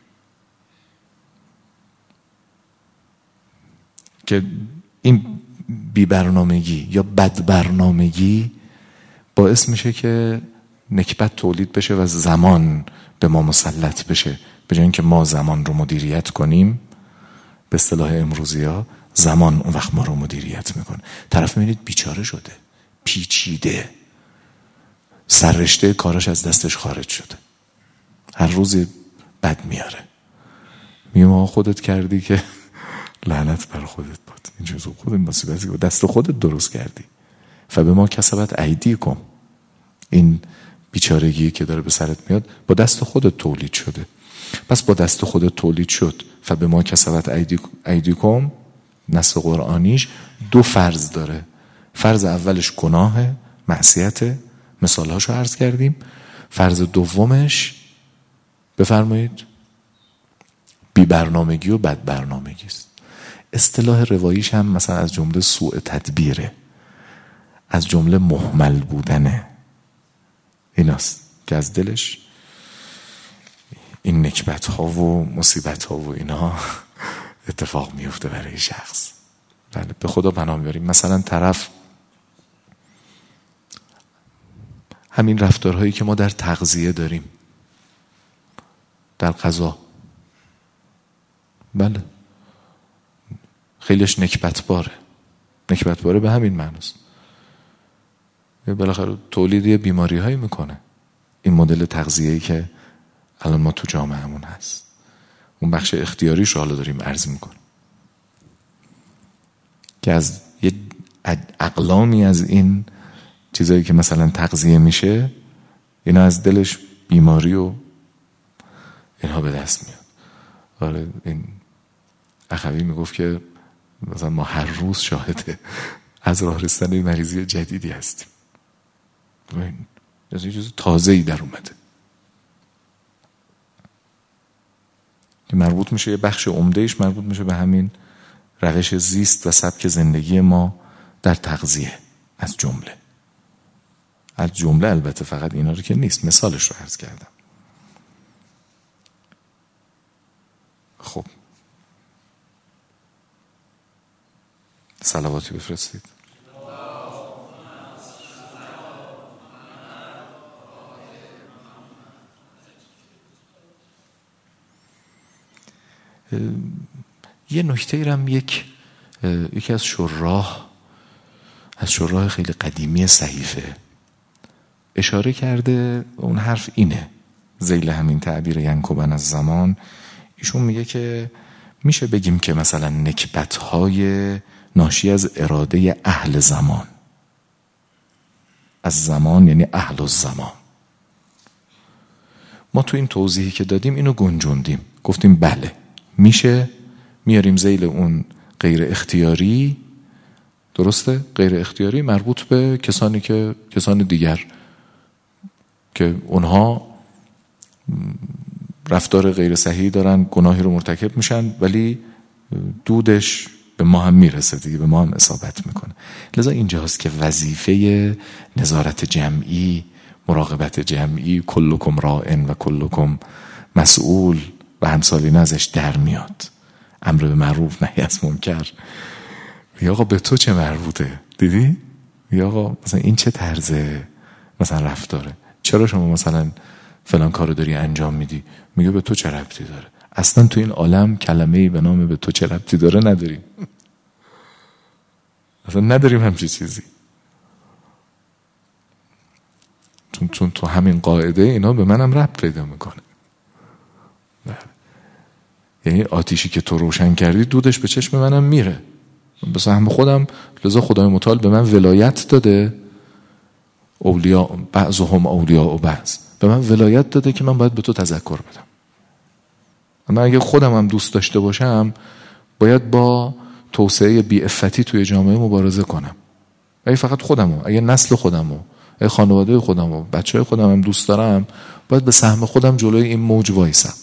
که این بی برنامگی یا بد برنامگی باعث میشه که نکبت تولید بشه و زمان به ما مسلط بشه. به جای اینکه ما زمان رو مدیریت کنیم، به اصطلاح امروزی‌ها، زمان اون وقت ما رو مدیریت میکنه. طرف میبینید بیچاره شده، پیچیده، سررشته کاراش از دستش خارج شده، هر روز بد میاره. میگم آقا خودت کردی که لعنت بر خودت باد، این چیزو خودت مصیبتی که دست خودت درست کردی. فبه ما کسبت ایدیکم، این بیچارگی که داره به سرت میاد با دست خودت تولید شده. پس با دست خودت تولید شد، فبه ما کسبت ایدیکم، نص قرآنیش دو فرض داره. فرض اولش گناه، معصیت، مثالهاشو عرض کردیم. فرض دومش بفرمایید بی برنامگی و بد برنامگی است. اصطلاح رواییش هم مثلا از جمله سوء تدبیره، از جمله مهمل بودنه. ایناست که از دلش این نکبت ها و مصیبت ها و اینا اتفاق میفته برای شخص. بله، به خدا پناه میبریم. مثلا طرف همین رفتارهایی که ما در تغذیه داریم، در غذا، بله خیلیش نکبتباره به همین معناست. بالاخره تولید یه بیماری هایی میکنه این مدل تغذیه‌ای که الان ما تو جامعهمون هست. اون بخش اختیاریش رو حالا داریم عرض میکنیم که از یه اقلامی از این چیزایی که مثلا تغذیه میشه، اینا از دلش بیماری و اینها به دست میاد. آره، این اخوی میگفت که مثلا ما هر روز شاهد از راه رسیدن مریضی جدیدی هستیم. از یه چیز تازه‌ای در اومده که مربوط میشه، یه بخش عمدهش مربوط میشه به همین روش زیست و سبک زندگی ما در تغذیه. از جمله البته فقط اینا رو که نیست، مثالش رو عرض کردم. خب صلواتی بفرستید. یه نکته ایرم یکی از شراح خیلی قدیمی صحیفه اشاره کرده. اون حرف اینه، ذیل همین تعبیر ینکبن از زمان، ایشون میگه که میشه بگیم که مثلا نکبت‌های ناشی از اراده اهل زمان، از زمان یعنی اهل الزمان، ما تو این توضیحی که دادیم اینو گنجوندیم، گفتیم بله میشه میاریم ذیل اون غیر اختیاری. درسته؟ غیر اختیاری مربوط به کسان دیگر که اونها رفتار غیر صحیحی دارن، گناهی رو مرتکب میشن، ولی دودش به ما هم میرسه دیگه، به ما هم اصابت میکنه. لذا اینجاست که وظیفه نظارت جمعی، مراقبت جمعی، کلکم راعن و کلکم مسئول و همسالین ازش در میاد. امر به معروف نهی از منکر. یا آقا به تو چه مربوطه؟ دیدی؟ یا آقا مثلا این چه طرزه مثلا رفتاره؟ چرا شما مثلا فلان کارو داری انجام میدی؟ میگه به تو چه ربطی داره؟ اصلا تو این عالم کلمه‌ای به نام به تو چه ربطی داره نداریم. اصلا نداریم همچی چیزی. چون تو همین قاعده اینا به منم ربط پیدا میکنه. یعنی آتیشی که تو روشن کردی دودش به چشم منم میره، به سهم خودم. لذا خدای متعال به من ولایت داده، اولیاء بعضهم اولیاء و بعض، به من ولایت داده که من باید به تو تذکر بدم. اما اگه خودم هم دوست داشته باشم باید با توسعه بی‌عفتی توی جامعه مبارزه کنم. اگه فقط خودمو، اگه نسل خودمو، اگه خانواده خودمو، بچهای خودم هم دوست دارم، باید به سهم خودم جلوی این موج وایسم،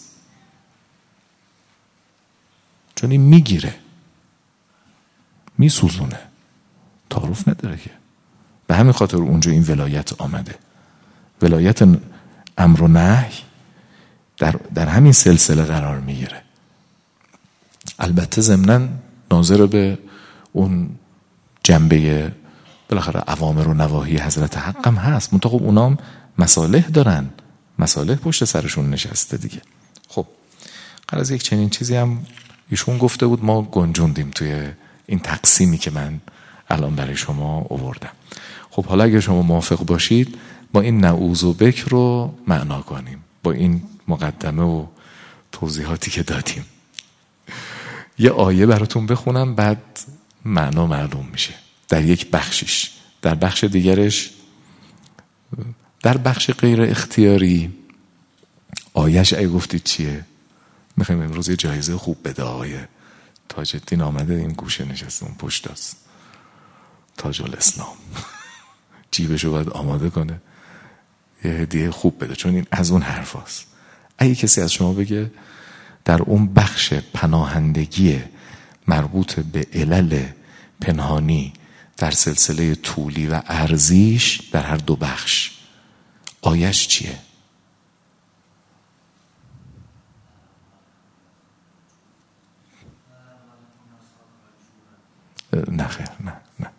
چون این میگیره، میسوزونه، تعارف نداره که. به همین خاطر اونجا این ولایت آمده. ولایت امر و نهی در همین سلسله قرار میگیره. البته ضمناً ناظر به اون جنبه بالاخره اوامر و نواهی حضرت حق هم هست، منتها خب اونام مصالح دارن، مصالح پشت سرشون نشسته دیگه. خب قرار یک چنین چیزی هم ایشون گفته بود، ما گنجوندیم توی این تقسیمی که من الان برای شما آوردم. خب حالا اگه شما موافق باشید با این نعوذ بک رو معنا کنیم، با این مقدمه و توضیحاتی که دادیم. یه آیه براتون بخونم، بعد معنا معلوم میشه در یک بخشش. در بخش دیگرش، در بخش غیر اختیاری، آیهش ای گفتید چیه؟ میخوایم امروز یه جایزه خوب بده. آقای تاج الدین آمده این گوشه نشسته، اون پشت است، تاج الاسلام. جیبشو باید آماده کنه یه هدیه خوب بده، چون این از اون حرف هست. اگه کسی از شما بگه در اون بخش پناهندگی مربوط به علل پنهانی در سلسله طولی و عرضیش در هر دو بخش. آیش چیه؟ نه خیر، نه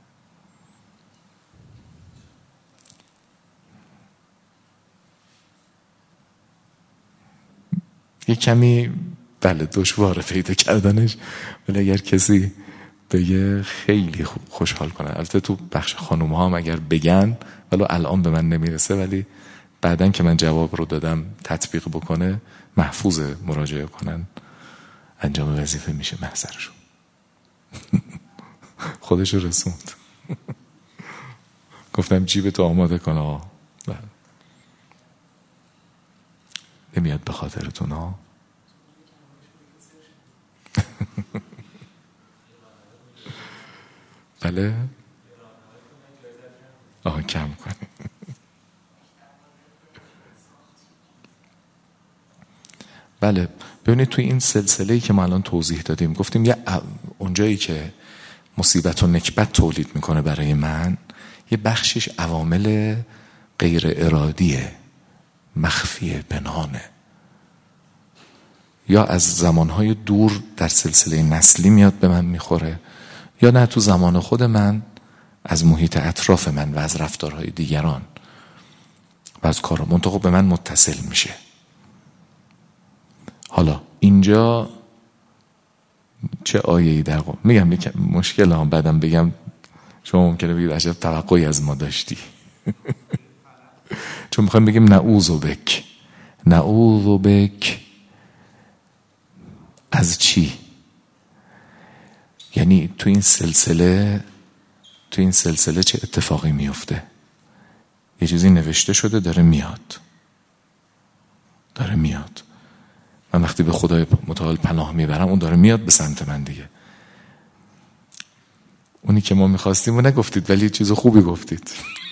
یک کمی بله دشواره پیدا کردنش، ولی اگر کسی بگه خیلی خوشحال کنه. البته تو بخش خانوم ها هم اگر بگن، ولی الان به من نمیرسه، ولی بعدن که من جواب رو دادم تطبیق بکنه محفوظ مراجعه کنن، انجام وظیفه میشه محضرشون. خودشو رسوند. گفتم جیبتو آماده کن. نمیاد به خاطرتون ها. بله کم کنی. بله ببینید توی این سلسله‌ای که ما الان توضیح دادیم گفتیم یه اونجایی که مصیبت و نکبت تولید میکنه برای من، یه بخشش عوامل غیر ارادیه، مخفیه، پنهانه، یا از زمانهای دور در سلسله نسلی میاد به من میخوره، یا نه تو زمان خود من از محیط اطراف من و از رفتارهای دیگران و از کارا منطقه به من متصل میشه. حالا اینجا چه آیه‌ای در میگم مشکل هم بعدم بگم شما ممکنه بگید عجب توقعی از ما داشتی. چون میخوایم بگیم نعوذ بک از چی؟ یعنی تو این سلسله چه اتفاقی میفته؟ یه چیزی نوشته شده داره میاد. من وقتی به خدای متعال پناه میبرم اون داره میاد به سمت من دیگه. اونی که ما میخواستیم و نگفتید ولی چیز خوبی گفتید.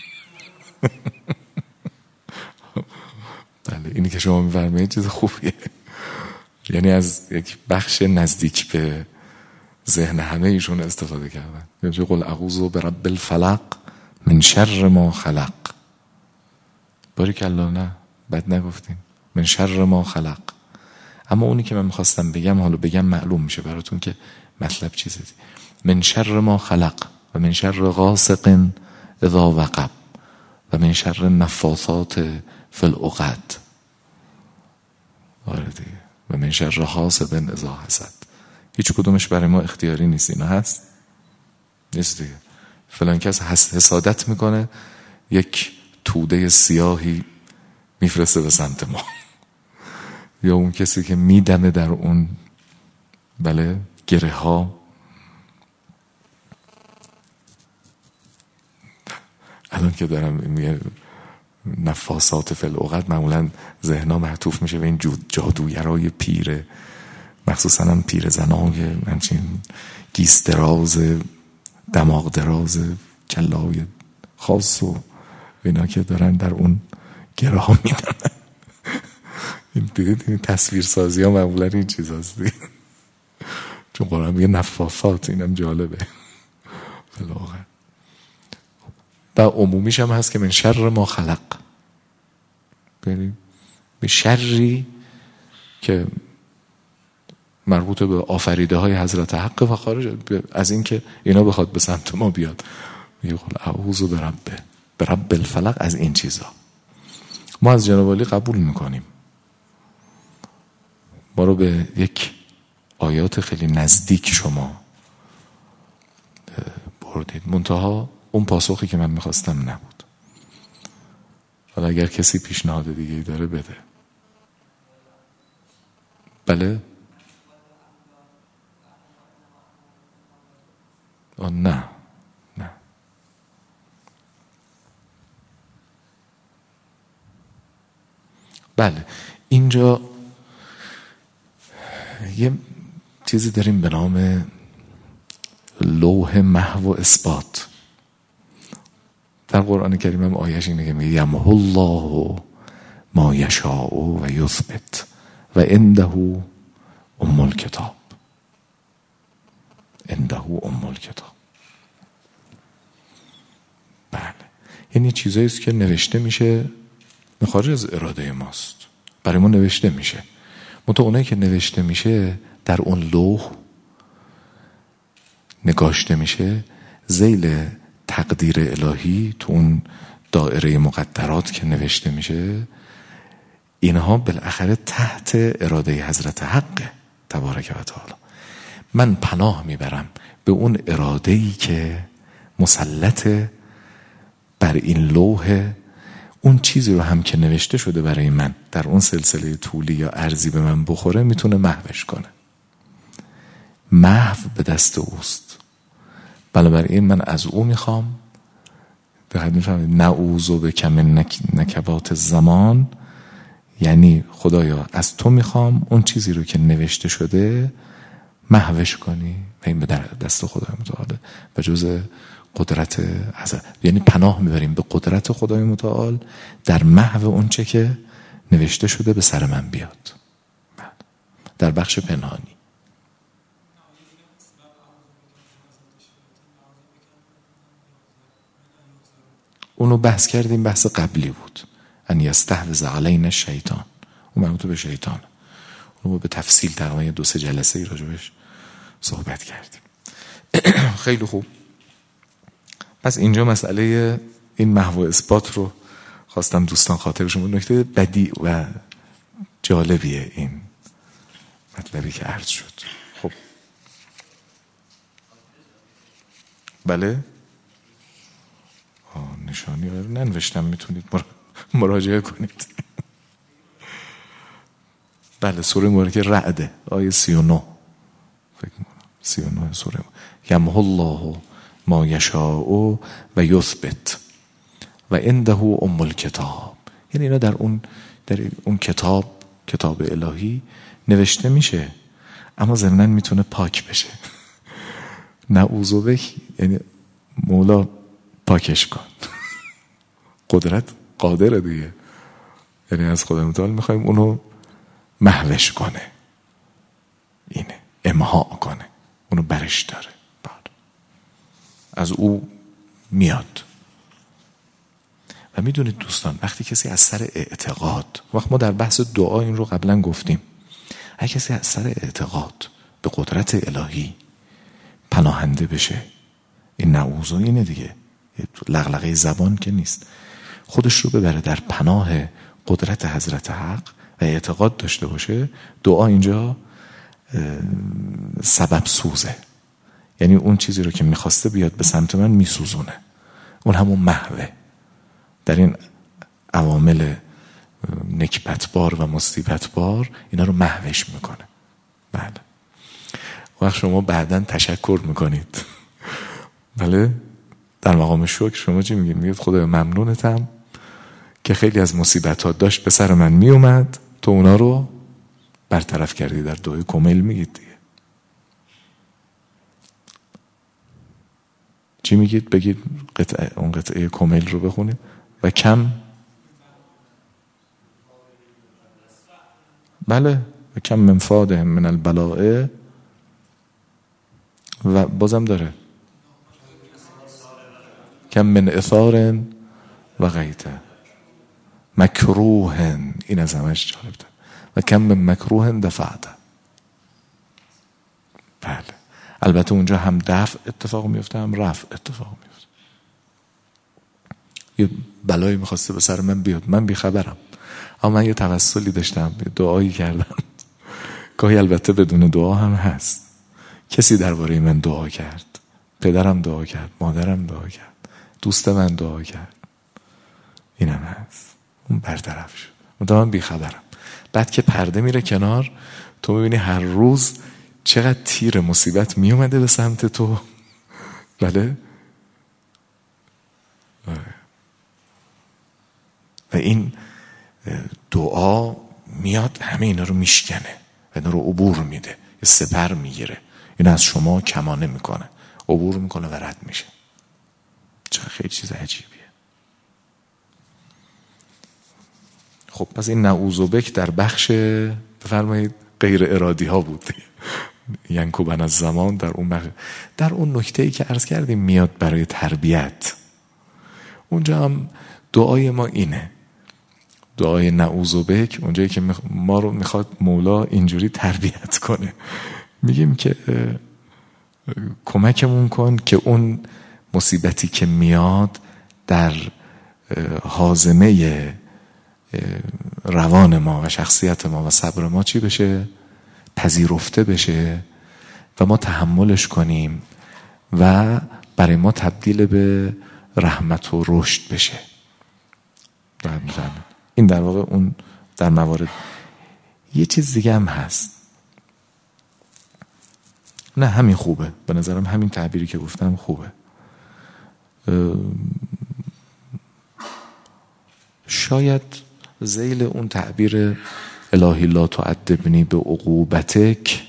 بله اینی که شما میفرمایید چیز خوبیه. یعنی از یک بخش نزدیک به ذهن همه ایشون استفاده کردن. یعنی قل اعوذ برب الفلق من شر ما خلق. باریکالله، نه بد نگفتیم، من شر ما خلق. اما اونی که من میخواستم بگم، حالا بگم معلوم میشه براتون که مطلب چیزی. من شر ما خلق و من شر غاسق اذا وقب و من شر النفاثات فی العقد. آره دیگه. و من شر حاسد اذا حسد. هیچ کدومش برای ما اختیاری نیست. اینا هست؟ نیست دیگه. فلان کس حسادت میکنه، یک توده سیاهی میفرسته به سمت ما. یا اون کسی که میدمه در اون بله گره ها. الان که دارم میگه نفاسات فی العقد، معمولا ذهنها معطوف میشه به این جادوگرای پیر، مخصوصا هم پیر زنای همچین گیس دراز، دماغ دراز، کلای خاص و اینا که دارن در اون گره ها میدن. دیدید این تصویر سازی ها معمولا این چیز هست. چون قرآن میگه نفاسات، اینم جالبه. بلاغه و عمومیش هم هست که من شر ما خلق، ببینید به شری که مربوط به آفریده های حضرت حق و خارج از این که اینا بخواد به سمت ما بیاد. میگه قل اعوذ برب الفلق. از این چیزا ما از جناب عالی قبول میکنیم. ما رو به یک آیات خیلی نزدیک شما بردید، منتها اون پاسخی که من میخواستم نبود. حالا اگر کسی پیشنهاد دیگه داره بده. بله؟ نه بله اینجا یه چیزی داریم به نام لوح محو اثبات. در قرآن کریم هم آیش اینه که میگه یمحو الله ما یشاء و یثبت و عنده ام الکتاب. عنده ام الکتاب. بله، یعنی چیزایی است که نوشته میشه خارج از اراده ماست، برای ما نوشته میشه. منتها اونایی که نوشته میشه در اون لوح نگاشته میشه ذیل تقدیر الهی، تو اون دائره مقدرات که نوشته میشه، اینها بالاخره تحت اراده حضرت حق تبارک و تعالی. من پناه میبرم به اون اراده‌ای که مسلط بر این لوح، اون چیزی رو هم که نوشته شده برای من در اون سلسله طولی یا عرضی به من بخوره میتونه محوش کنه. محو به دست اوست. بنابراین من از او میخوام، دقیق میفهمید، نعوذ بک من نکبات الزمان، یعنی خدایا از تو میخوام اون چیزی رو که نوشته شده محوش کنی و این به دست خدای متعال و جز قدرت حضرت، یعنی پناه میبریم به قدرت خدای متعال در محو اون چه که نوشته شده به سر من بیاد در بخش پنهانی. اونو بحث کردیم، بحث قبلی بود، ان یستحوذ علینا الشیطان، اون مربوط به شیطان، اونو به تفصیل تقریبا 2-3 جلسه راجبش صحبت کردیم. خیلی خوب. پس اینجا مسئله این محو اثبات رو خواستم دوستان خاطرشون. نکته بدیع و جالبیه این مطلبی که عرض شد. خب بله، نشانی رو ننوشتم، میتونید مراجعه کنید. بله، سوره مبارکه رعد آیه 39 فکر می‌کنم 39 سوره، یمحو الله ما یشاء و یثبت و عنده ام الکتاب. یعنی اینا در اون کتاب الهی نوشته میشه، اما ضمناً میتونه پاک بشه. نعوذ بک یعنی مولا پاکش کن. قدرت قادره دیگه، یعنی از خدا متعال میخوایم اونو محوش کنه، اینه امحا کنه، اونو برش داره، از او میاد. و میدونید دوستان، وقتی کسی از سر اعتقاد، وقت ما در بحث دعا این رو قبلا گفتیم، اگه کسی از سر اعتقاد به قدرت الهی پناهنده بشه، این نعوذ اینه دیگه، لغلغه زبان که نیست، خودش رو ببره در پناه قدرت حضرت حق و اعتقاد داشته باشه، دعا اینجا سبب سوزه. یعنی اون چیزی رو که میخواسته بیاد به سمت من میسوزونه، اون همون محوه در این عوامل نکبتبار و مصیبتبار، اینا رو محوش میکنه. بله، وقت شما بعداً تشکر میکنید. بله، در مقام شکر شما چی میگید؟ میگید خدای ممنونتم که خیلی از مصیبتات داشت به سر من میومد، تو اونا رو برطرف کردی. در دعای کمیل میگید دیگه. چی میگید؟ بگید اون قطعه کمیل رو بخونید. و کم، بله، و کم من فادهم من البلاء، و بازم داره کم من اثار و غیته مکروه، این از همش جالب ده، و کم من مکروه دفعته. بله، البته اونجا هم دفع اتفاق میفته هم رفع اتفاق میفته. یه بلایی میخواسته به سر من بیاد، من بیخبرم، اما من یه توسلی داشتم، یه دعایی کردم. گاهی البته بدون دعا هم هست. کسی درباره من دعا کرد، پدرم دعا کرد، مادرم دعا کرد، دوست من دعا کرد، اینم هست، اون برطرف شد، من بیخبرم. بعد که پرده میره کنار، تو میبینی هر روز چقدر تیر مصیبت میومده به سمت تو. بله، و این دعا میاد همه اینا رو میشکنه و اینا رو عبور میده، یه سپر میگیره، این از شما کمانه میکنه، عبور میکنه و رد میشه. چه خیلی چیز عجیبیه. خب پس این نعوذ بک در بخش بفرمایید غیر ارادی ها بود. ینکبن از زمان در اون نکته‌ای که عرض کردیم میاد برای تربیت. اونجا هم دعای ما اینه، دعای نعوذ بک، اونجایی که ما رو میخواد مولا اینجوری تربیت کنه، میگیم که کمکمون کن که اون مصیبتی که میاد در هاضمه روان ما و شخصیت ما و صبر ما چی بشه؟ پذیرفته بشه و ما تحملش کنیم و برای ما تبدیل به رحمت و رشد بشه. این در واقع اون در موارد. یه چیز دیگه هم هست، نه همین خوبه، به نظرم همین تعبیری که گفتم خوبه. شاید ذیل اون تعبیر الهی لا تعذبنی به عقوبتک،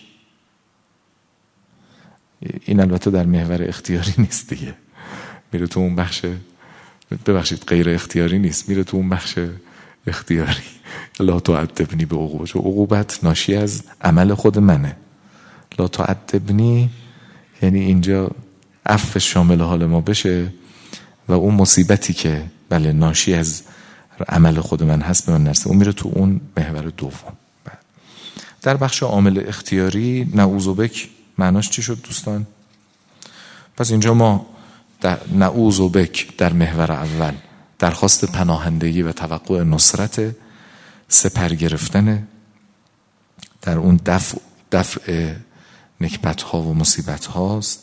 این البته در محور اختیاری نیست دیگه، میره تو اون بخش، ببخشید غیر اختیاری نیست، میره تو اون بخش اختیاری. لا تعذبنی به عقوبت، عقوبت ناشی از عمل خود منه. لا تعذبنی یعنی اینجا عفو شامل حال ما بشه و اون مصیبتی که بله ناشی از عمل خود من هست به من نرسه، اون میره تو اون محور دوم. در بخش عامل اختیاری نعوذ بک معناش چی شد دوستان؟ پس اینجا ما در نعوذ بک در محور اول درخواست پناهندگی و توقع نصرت، سپر گرفتن در اون دفع نکبت ها و مصیبت هاست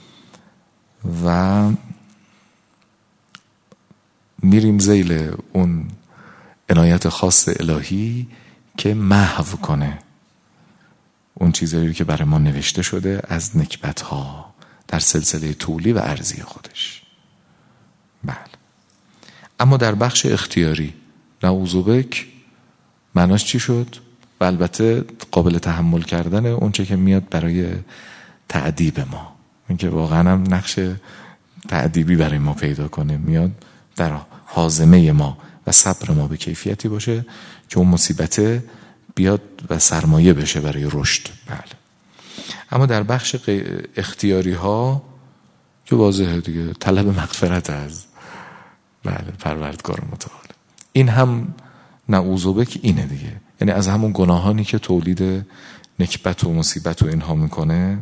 و میریم ذیل اون عنایت خاص الهی که محو کنه اون چیزایی که برای ما نوشته شده از نکبت ها در سلسله طولی و عرضی خودش. بله. اما در بخش اختیاری نعوذ بک معناش چی شد؟ و البته قابل تحمل کردن اون چه که میاد برای تعذیب ما، اینکه واقعا هم نقش تعذیبی برای ما پیدا کنه، میاد در هاضمه ما و صبر ما به کیفیتی باشه که اون مصیبت بیاد و سرمایه بشه برای رشد. بله. اما در بخش اختیاری ها که واضحه دیگه، طلب مغفرت از بله پروردگار متعال. این هم نعوذ بک اینه دیگه، یعنی از همون گناهانی که تولید نکبت و مصیبت و اینها میکنه،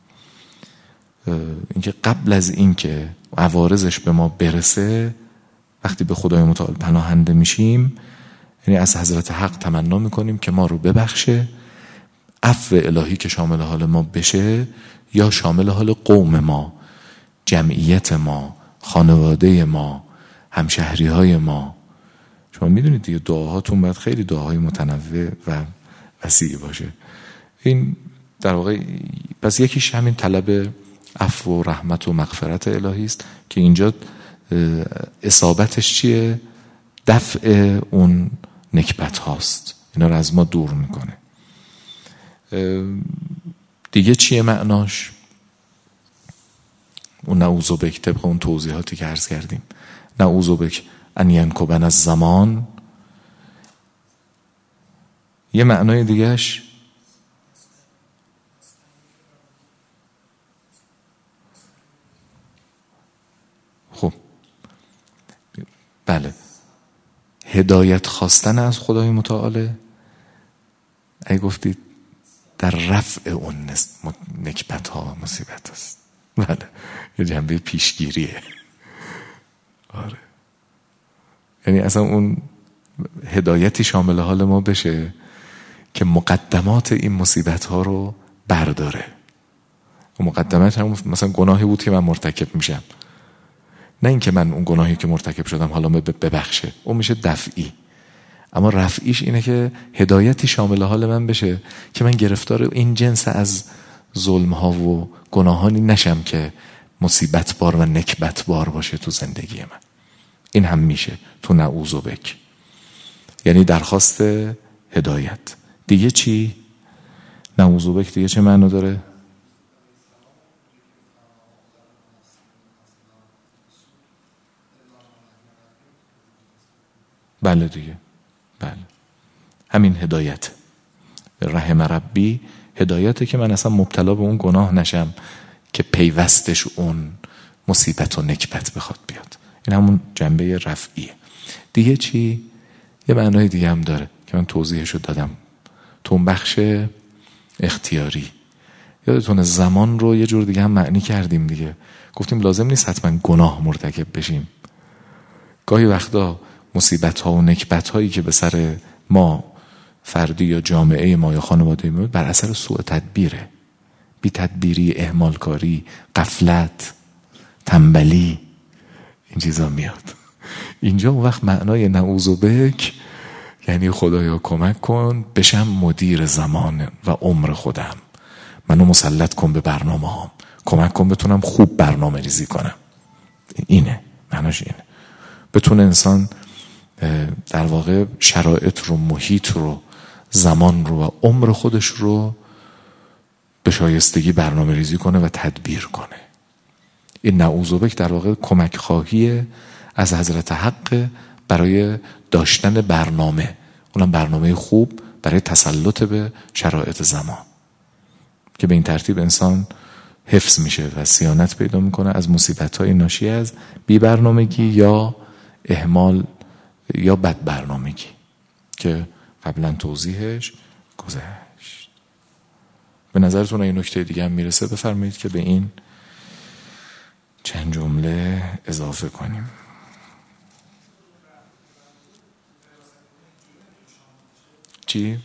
اینکه قبل از اینکه عوارضش به ما برسه وقتی به خدای متعال پناهنده میشیم، یعنی از حضرت حق تمنا میکنیم که ما رو ببخشه، عفو الهی که شامل حال ما بشه یا شامل حال قوم ما، جمعیت ما، خانواده ما، همشهری های ما. شما میدونید دیگه دعاهاتون باید خیلی دعاهای متنوع و وسیع باشه. این در واقع پس یکیش همین طلب عفو و رحمت و مغفرت الهی است که اینجا اصابتش چیه؟ دفع اون نکبت هاست، اینا رو از ما دور میکنه. دیگه چیه معناش؟ اون نعوذ بک طبق اون توضیحاتی که عرض کردیم، نعوذ بک ان ینکبن از زمان. یه معنای دیگهش خب بله هدایت خواستن از خدای متعاله. ای گفتید در رفع اون نکبت ها مصیبت است. بله یه جنبه پیشگیریه. آره یعنی اصلا اون هدایتی شامل حال ما بشه که مقدمات این مصیبت ها رو برداره. و مقدمات هم مثلا گناهی بود که من مرتکب میشم، نه اینکه من اون گناهی که مرتکب شدم حالا ببخشه، اون میشه دفعی. اما رفعیش اینه که هدایتی شامل حال من بشه که من گرفتار این جنس از ظلم ها و گناهانی نشم که مصیبت بار و نکبت بار باشه تو زندگی من. این هم میشه تو نعوذ بک، یعنی درخواست هدایت. دیگه چی؟ نعوذ بک دیگه چه معنی داره؟ بله دیگه، بله همین هدایت. رحم ربی هدایته که من اصلا مبتلا به اون گناه نشم که پیوستش اون مصیبت و نکبت بخواد بیاد. این همون جنبه رفعیه. دیگه چی؟ یه معنای دیگه هم داره که من توضیحشو دادم تو اون بخش اختیاری. یادتونه زمان رو یه جور دیگه هم معنی کردیم دیگه. گفتیم لازم نیست حتما گناه مرتکب بشیم. گاهی وقتا مصیبت ها و نکبت هایی که به سر ما فردی یا جامعه ما یا خانواده ما بر اثر سوء تدبیره. بی تدبیری، اهمال کاری، غفلت، تنبلی، این چیزا میاد. اینجا اون وقت معنای نعوذ بک یعنی خدایا کمک کن بشم مدیر زمان و عمر خودم، منو مسلط کن به برنامه هام، کمک کن بتونم خوب برنامه ریزی کنم. اینه معناش، اینه بتونه انسان در واقع شرایط رو، محیط رو، زمان رو و عمر خودش رو به شایستگی برنامه ریزی کنه و تدبیر کنه. این نعوذ بک در واقع کمک خواهی از حضرت حق برای داشتن برنامه، اونم برنامه خوب برای تسلط به شرایط زمان، که به این ترتیب انسان حفظ میشه و صیانت پیدا میکنه از مصیبت‌های ناشی از بی برنامگی یا اهمال یا بد برنامگی که قبلا توضیحش گذشت. به نظرتون این نکته دیگه هم میرسه؟ بفرمایید که به این چند جمله اضافه کنیم. چی؟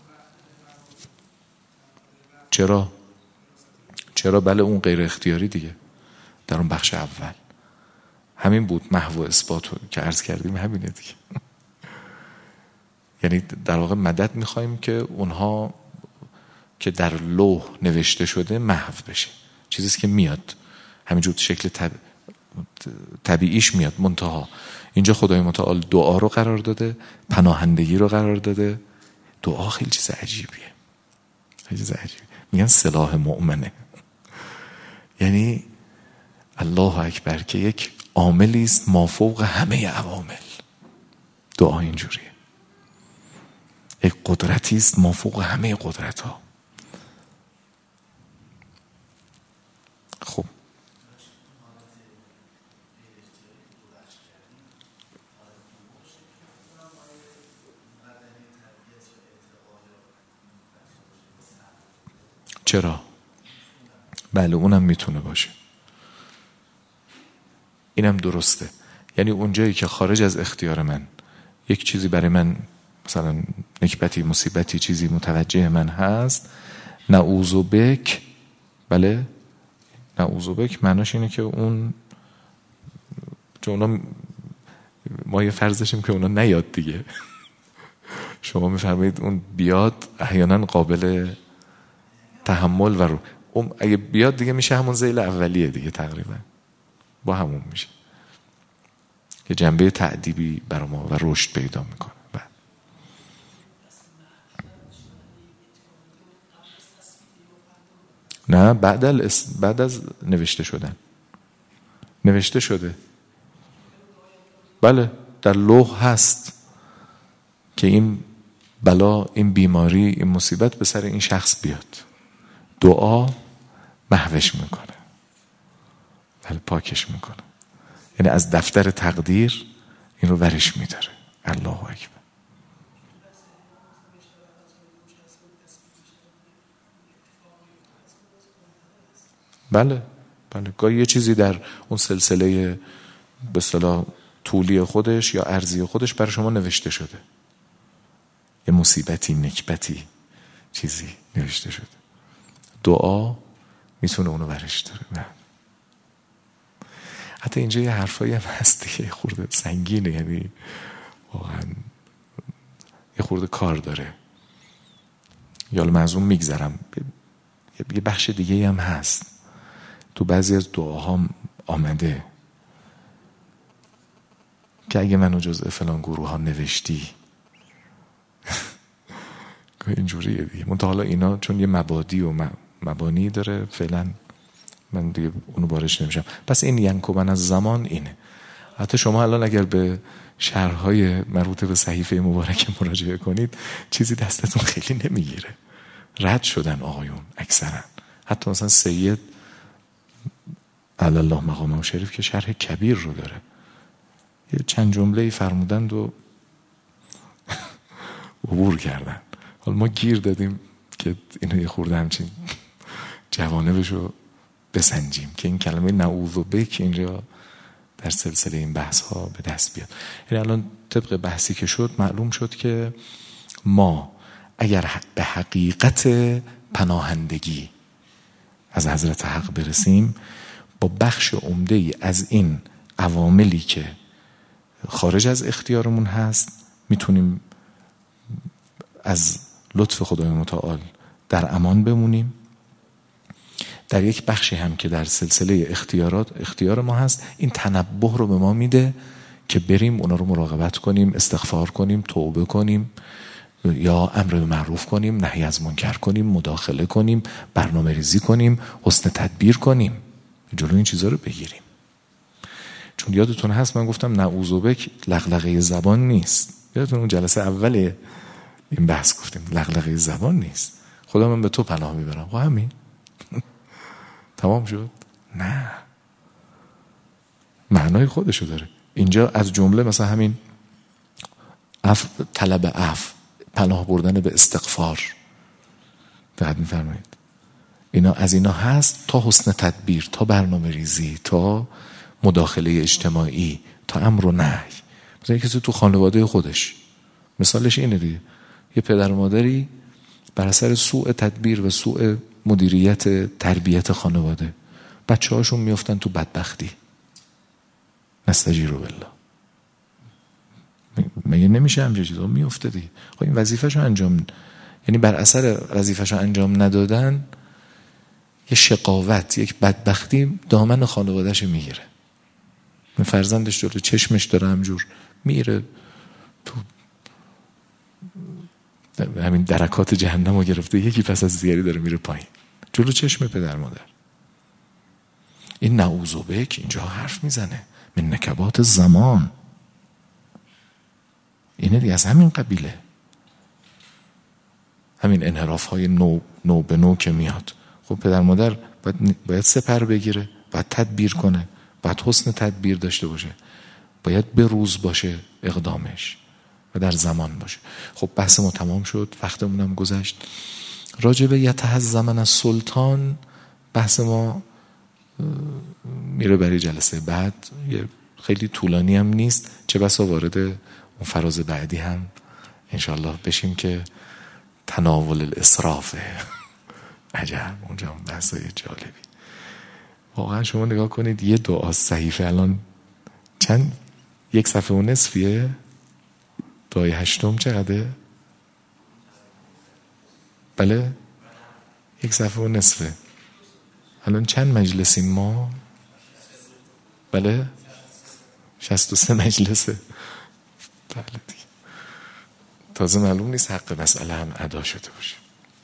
چرا؟ بله اون غیر اختیاری دیگه. در اون بخش اول همین بود، محو اثبات که عرض کردیم همینه دیگه. یعنی در واقع مدد میخوایم که اونها که در لوح نوشته شده محو بشه. چیزیست که میاد همینجور شکل طبیعیش میاد. منتها اینجا خدای متعال دعا رو قرار داده، پناهندگی رو قرار داده. دعا خیلی چیز عجیبیه، خیلی چیز عجیبیه. میگن سلاح مؤمنه. یعنی الله اکبر که یک عاملی است مافوق همه عوامل. دعا اینجوریه، یک قدرتی است مافوق همه قدرت ها. خب چرا؟ بله اونم میتونه باشه، اینم درسته. یعنی اونجایی که خارج از اختیار من یک چیزی برای من، مثلا نکبتی، مصیبتی، چیزی متوجه من هست، نعوذ بک. بله نعوذ بک معناش اینه که اون، چون اونا ما یه فرضشیم که اونا نیاد دیگه. شما میفرمایید اون بیاد احیانا قابل تحمل و رو اون اگه بیاد دیگه میشه همون ذیل اولیه دیگه، تقریبا با همون میشه که جنبه تعدیبی برای ما و رشد پیدا میکنه. نه بعد از نوشته شده. بله در لوح هست که این بلا، این بیماری، این مصیبت به سر این شخص بیاد. دعا محوش میکنه، بله پاکش میکنه. یعنی از دفتر تقدیر این رو ورش میداره. الله اکبر. بله گاهی یه چیزی در اون سلسله به اصطلاح طولی خودش یا عرضی خودش برای شما نوشته شده، یه مصیبتی، نکبتی، چیزی نوشته شده. دعا میتونه اونو ورش داره. حتی اینجا یه حرفایی هم هست دیگه، خورده سنگینه، یعنی واقعا یه خورده کار داره. یا منظوم میگذرم، یه بخش دیگه هم هست تو بعضی از دعاها آمده که اگه منو جزء فلان گروه ها نوشتی اینجوریه دیگه. منتها حالا اینا چون یه مبادی و مبانی داره فعلا من دیگه اونو بارش نمیشم. پس این ینکبن از زمان اینه. حتی شما الان اگر به شرحهای مربوط به صحیفه مبارک مراجعه کنید چیزی دستتون خیلی نمیگیره. رد شدن آقایون اکثرا. حتی مثلا سید علی الله مقامه شریف که شرح کبیر رو داره، یه چند جمله‌ای فرمودند و عبور کردن. حالا ما گیر دادیم که اینو یه خورده همچین جوانبشو بسنجیم که این کلمه نعوذ بک اینجا در سلسله این بحث ها به دست بیاد. یعنی الان طبق بحثی که شد معلوم شد که ما اگر به حقیقت پناهندگی از حضرت حق برسیم، با بخش عمده ای از این عواملی که خارج از اختیارمون هست میتونیم از لطف خدای متعال در امان بمونیم. در یک بخشی هم که در سلسله اختیار ما هست، این تنبه رو به ما میده که بریم اونا رو مراقبت کنیم، استغفار کنیم، توبه کنیم، یا امر به معروف کنیم، نهی از منکر کنیم، مداخله کنیم، برنامه ریزی کنیم، حسن تدبیر کنیم، جلوی این چیزا رو بگیریم. چون یادتون هست من گفتم نعوذ بک لغلغه زبان نیست. یادتون اون جلسه اول این بحث گفتیم لغلغه زبان نیست. خدا من به تو پناه میبرم. خب همین تمام شد؟ نه، معنای خودشو داره. اینجا از جمله مثلا همین طلب عفو، پناه بردن به استغفار، دقت می‌فرمایید، اینا از اینا هست تا حسن تدبیر، تا برنامه ریزی، تا مداخله اجتماعی، تا امر و نهی. مثلا کسی تو خانواده خودش، مثالش اینه دیگه، یه پدر و مادری بر اثر سوء تدبیر و سوء مدیریت تربیت خانواده بچه‌هاشون میافتن تو بدبختی. نستجیر بالله. مگه نمیشه همچین چیزا میفته دیگه؟ خب این وظیفه‌شو انجام، یعنی بر اثر وظیفه‌شو انجام ندادن یه شقاوت، یک بدبختی دامن خانواده‌شو میگیره. فرزندش جلو چشمش داره همجور میره تو همین درکات جهنم رو گرفته، یکی پس از دیگری داره میره پایین جلو چشم پدر مادر. این نعوذ بک اینجا حرف میزنه من نکبات زمان. اینه دیگه، از همین قبیله، همین انحراف های نو به نو که میاد. خب پدر مادر باید سپر بگیره، باید تدبیر کنه، باید حسن تدبیر داشته باشه، باید به روز باشه اقدامش و در زمان باشه. خب بحث ما تمام شد، وقتمون هم گذشت. راجع به یتهزمن از سلطان بحث ما میره برای جلسه بعد، یه خیلی طولانی هم نیست، چه بسا وارد اون فراز بعدی هم انشالله بشیم که تناول الاسرافه. عجب اونجا هم بحثای جالبی. واقعا شما نگاه کنید یه دعا صحیفه الان چند، یک صفحه و نصفیه، دعای 8 چقدره؟ بله 1 صفحه و نصفه. الان چند مجلسیم ما؟ بله 63 مجلسه. بله دیگه تازه معلوم نیست حق مسئله هم ادا شده باشه.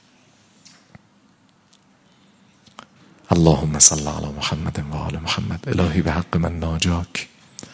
اللهم صل علی محمد و آل محمد. الهی به حق من ناجاک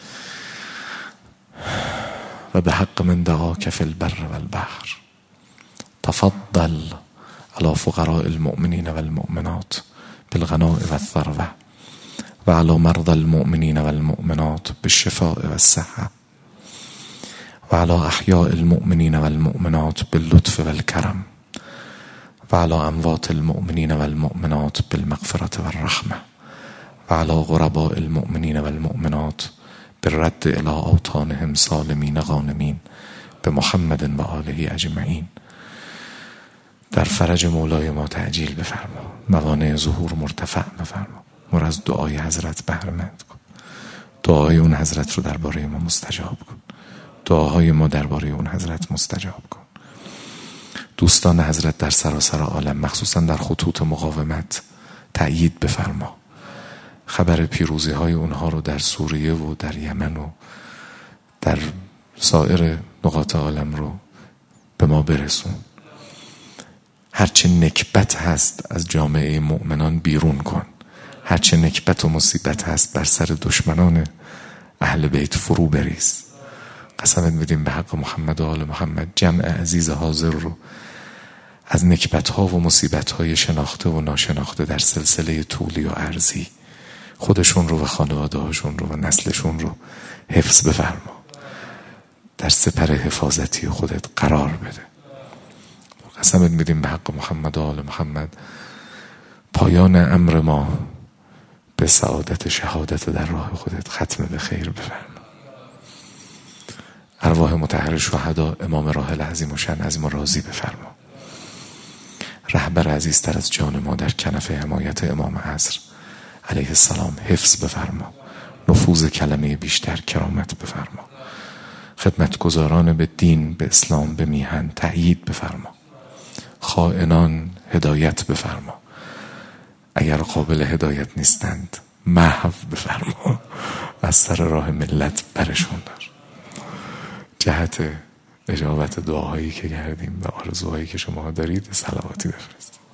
و به حق من دعاک فی البر والبحر تفضل على فقراء المؤمنین والمؤمنات بالغناء والثروة و على مرضى المؤمنین والمؤمنات بالشفاء والصحة و على احیاء المؤمنین والمؤمنات باللطف والکرم و على اموات المؤمنین والمؤمنات بالمغفرة والرحمة و على غرباء المؤمنین والمؤمنات بالرد الى اوطانهم سالمین غانمین بمحمد و آله اجمعین. در فرج مولای ما تعجیل بفرما، موانع ظهور مرتفع بفرما، ما از دعای حضرت بهره‌مند کن، دعای اون حضرت رو درباره ما مستجاب کن، دعاهای ما درباره اون حضرت مستجاب کن. دوستان حضرت در سراسر عالم مخصوصا در خطوط مقاومت تأیید بفرما، خبر پیروزی های اونها رو در سوریه و در یمن و در سایر نقاط عالم رو به ما برسون. هرچه نکبت هست از جامعه مؤمنان بیرون کن، هرچه نکبت و مصیبت هست بر سر دشمنان اهل بیت فرو بریز. قسمت بدیم به حق محمد و آل محمد جمع عزیز حاضر رو از نکبت‌ها و مصیبت‌های شناخته و ناشناخته در سلسله طولی و عرضی خودشون رو و خانواده‌هاشون رو و نسلشون رو حفظ بفرما، در سپر حفاظتی خودت قرار بده. قسمت میدیم به حق محمد و آل محمد پایان امر ما به سعادت شهادت در راه خودت ختم به خیر بفرما. ارواح مطهر شهدا امام راحل عظیم و شأن عظیم و راضی بفرما. رهبر عزیزتر از جان ما در کنف حمایت امام عصر علیه السلام حفظ بفرما. نفوذ کلمه بیشتر کرامت بفرما. خدمتگزاران به دین، به اسلام، به میهن تأیید بفرما. خائنان هدایت بفرما. اگر قابل هدایت نیستند محو بفرما. از سر راه ملت برشون دار. جهت اجابت دعاهایی که کردیم و آرزوهایی که شما دارید صلواتی بفرست.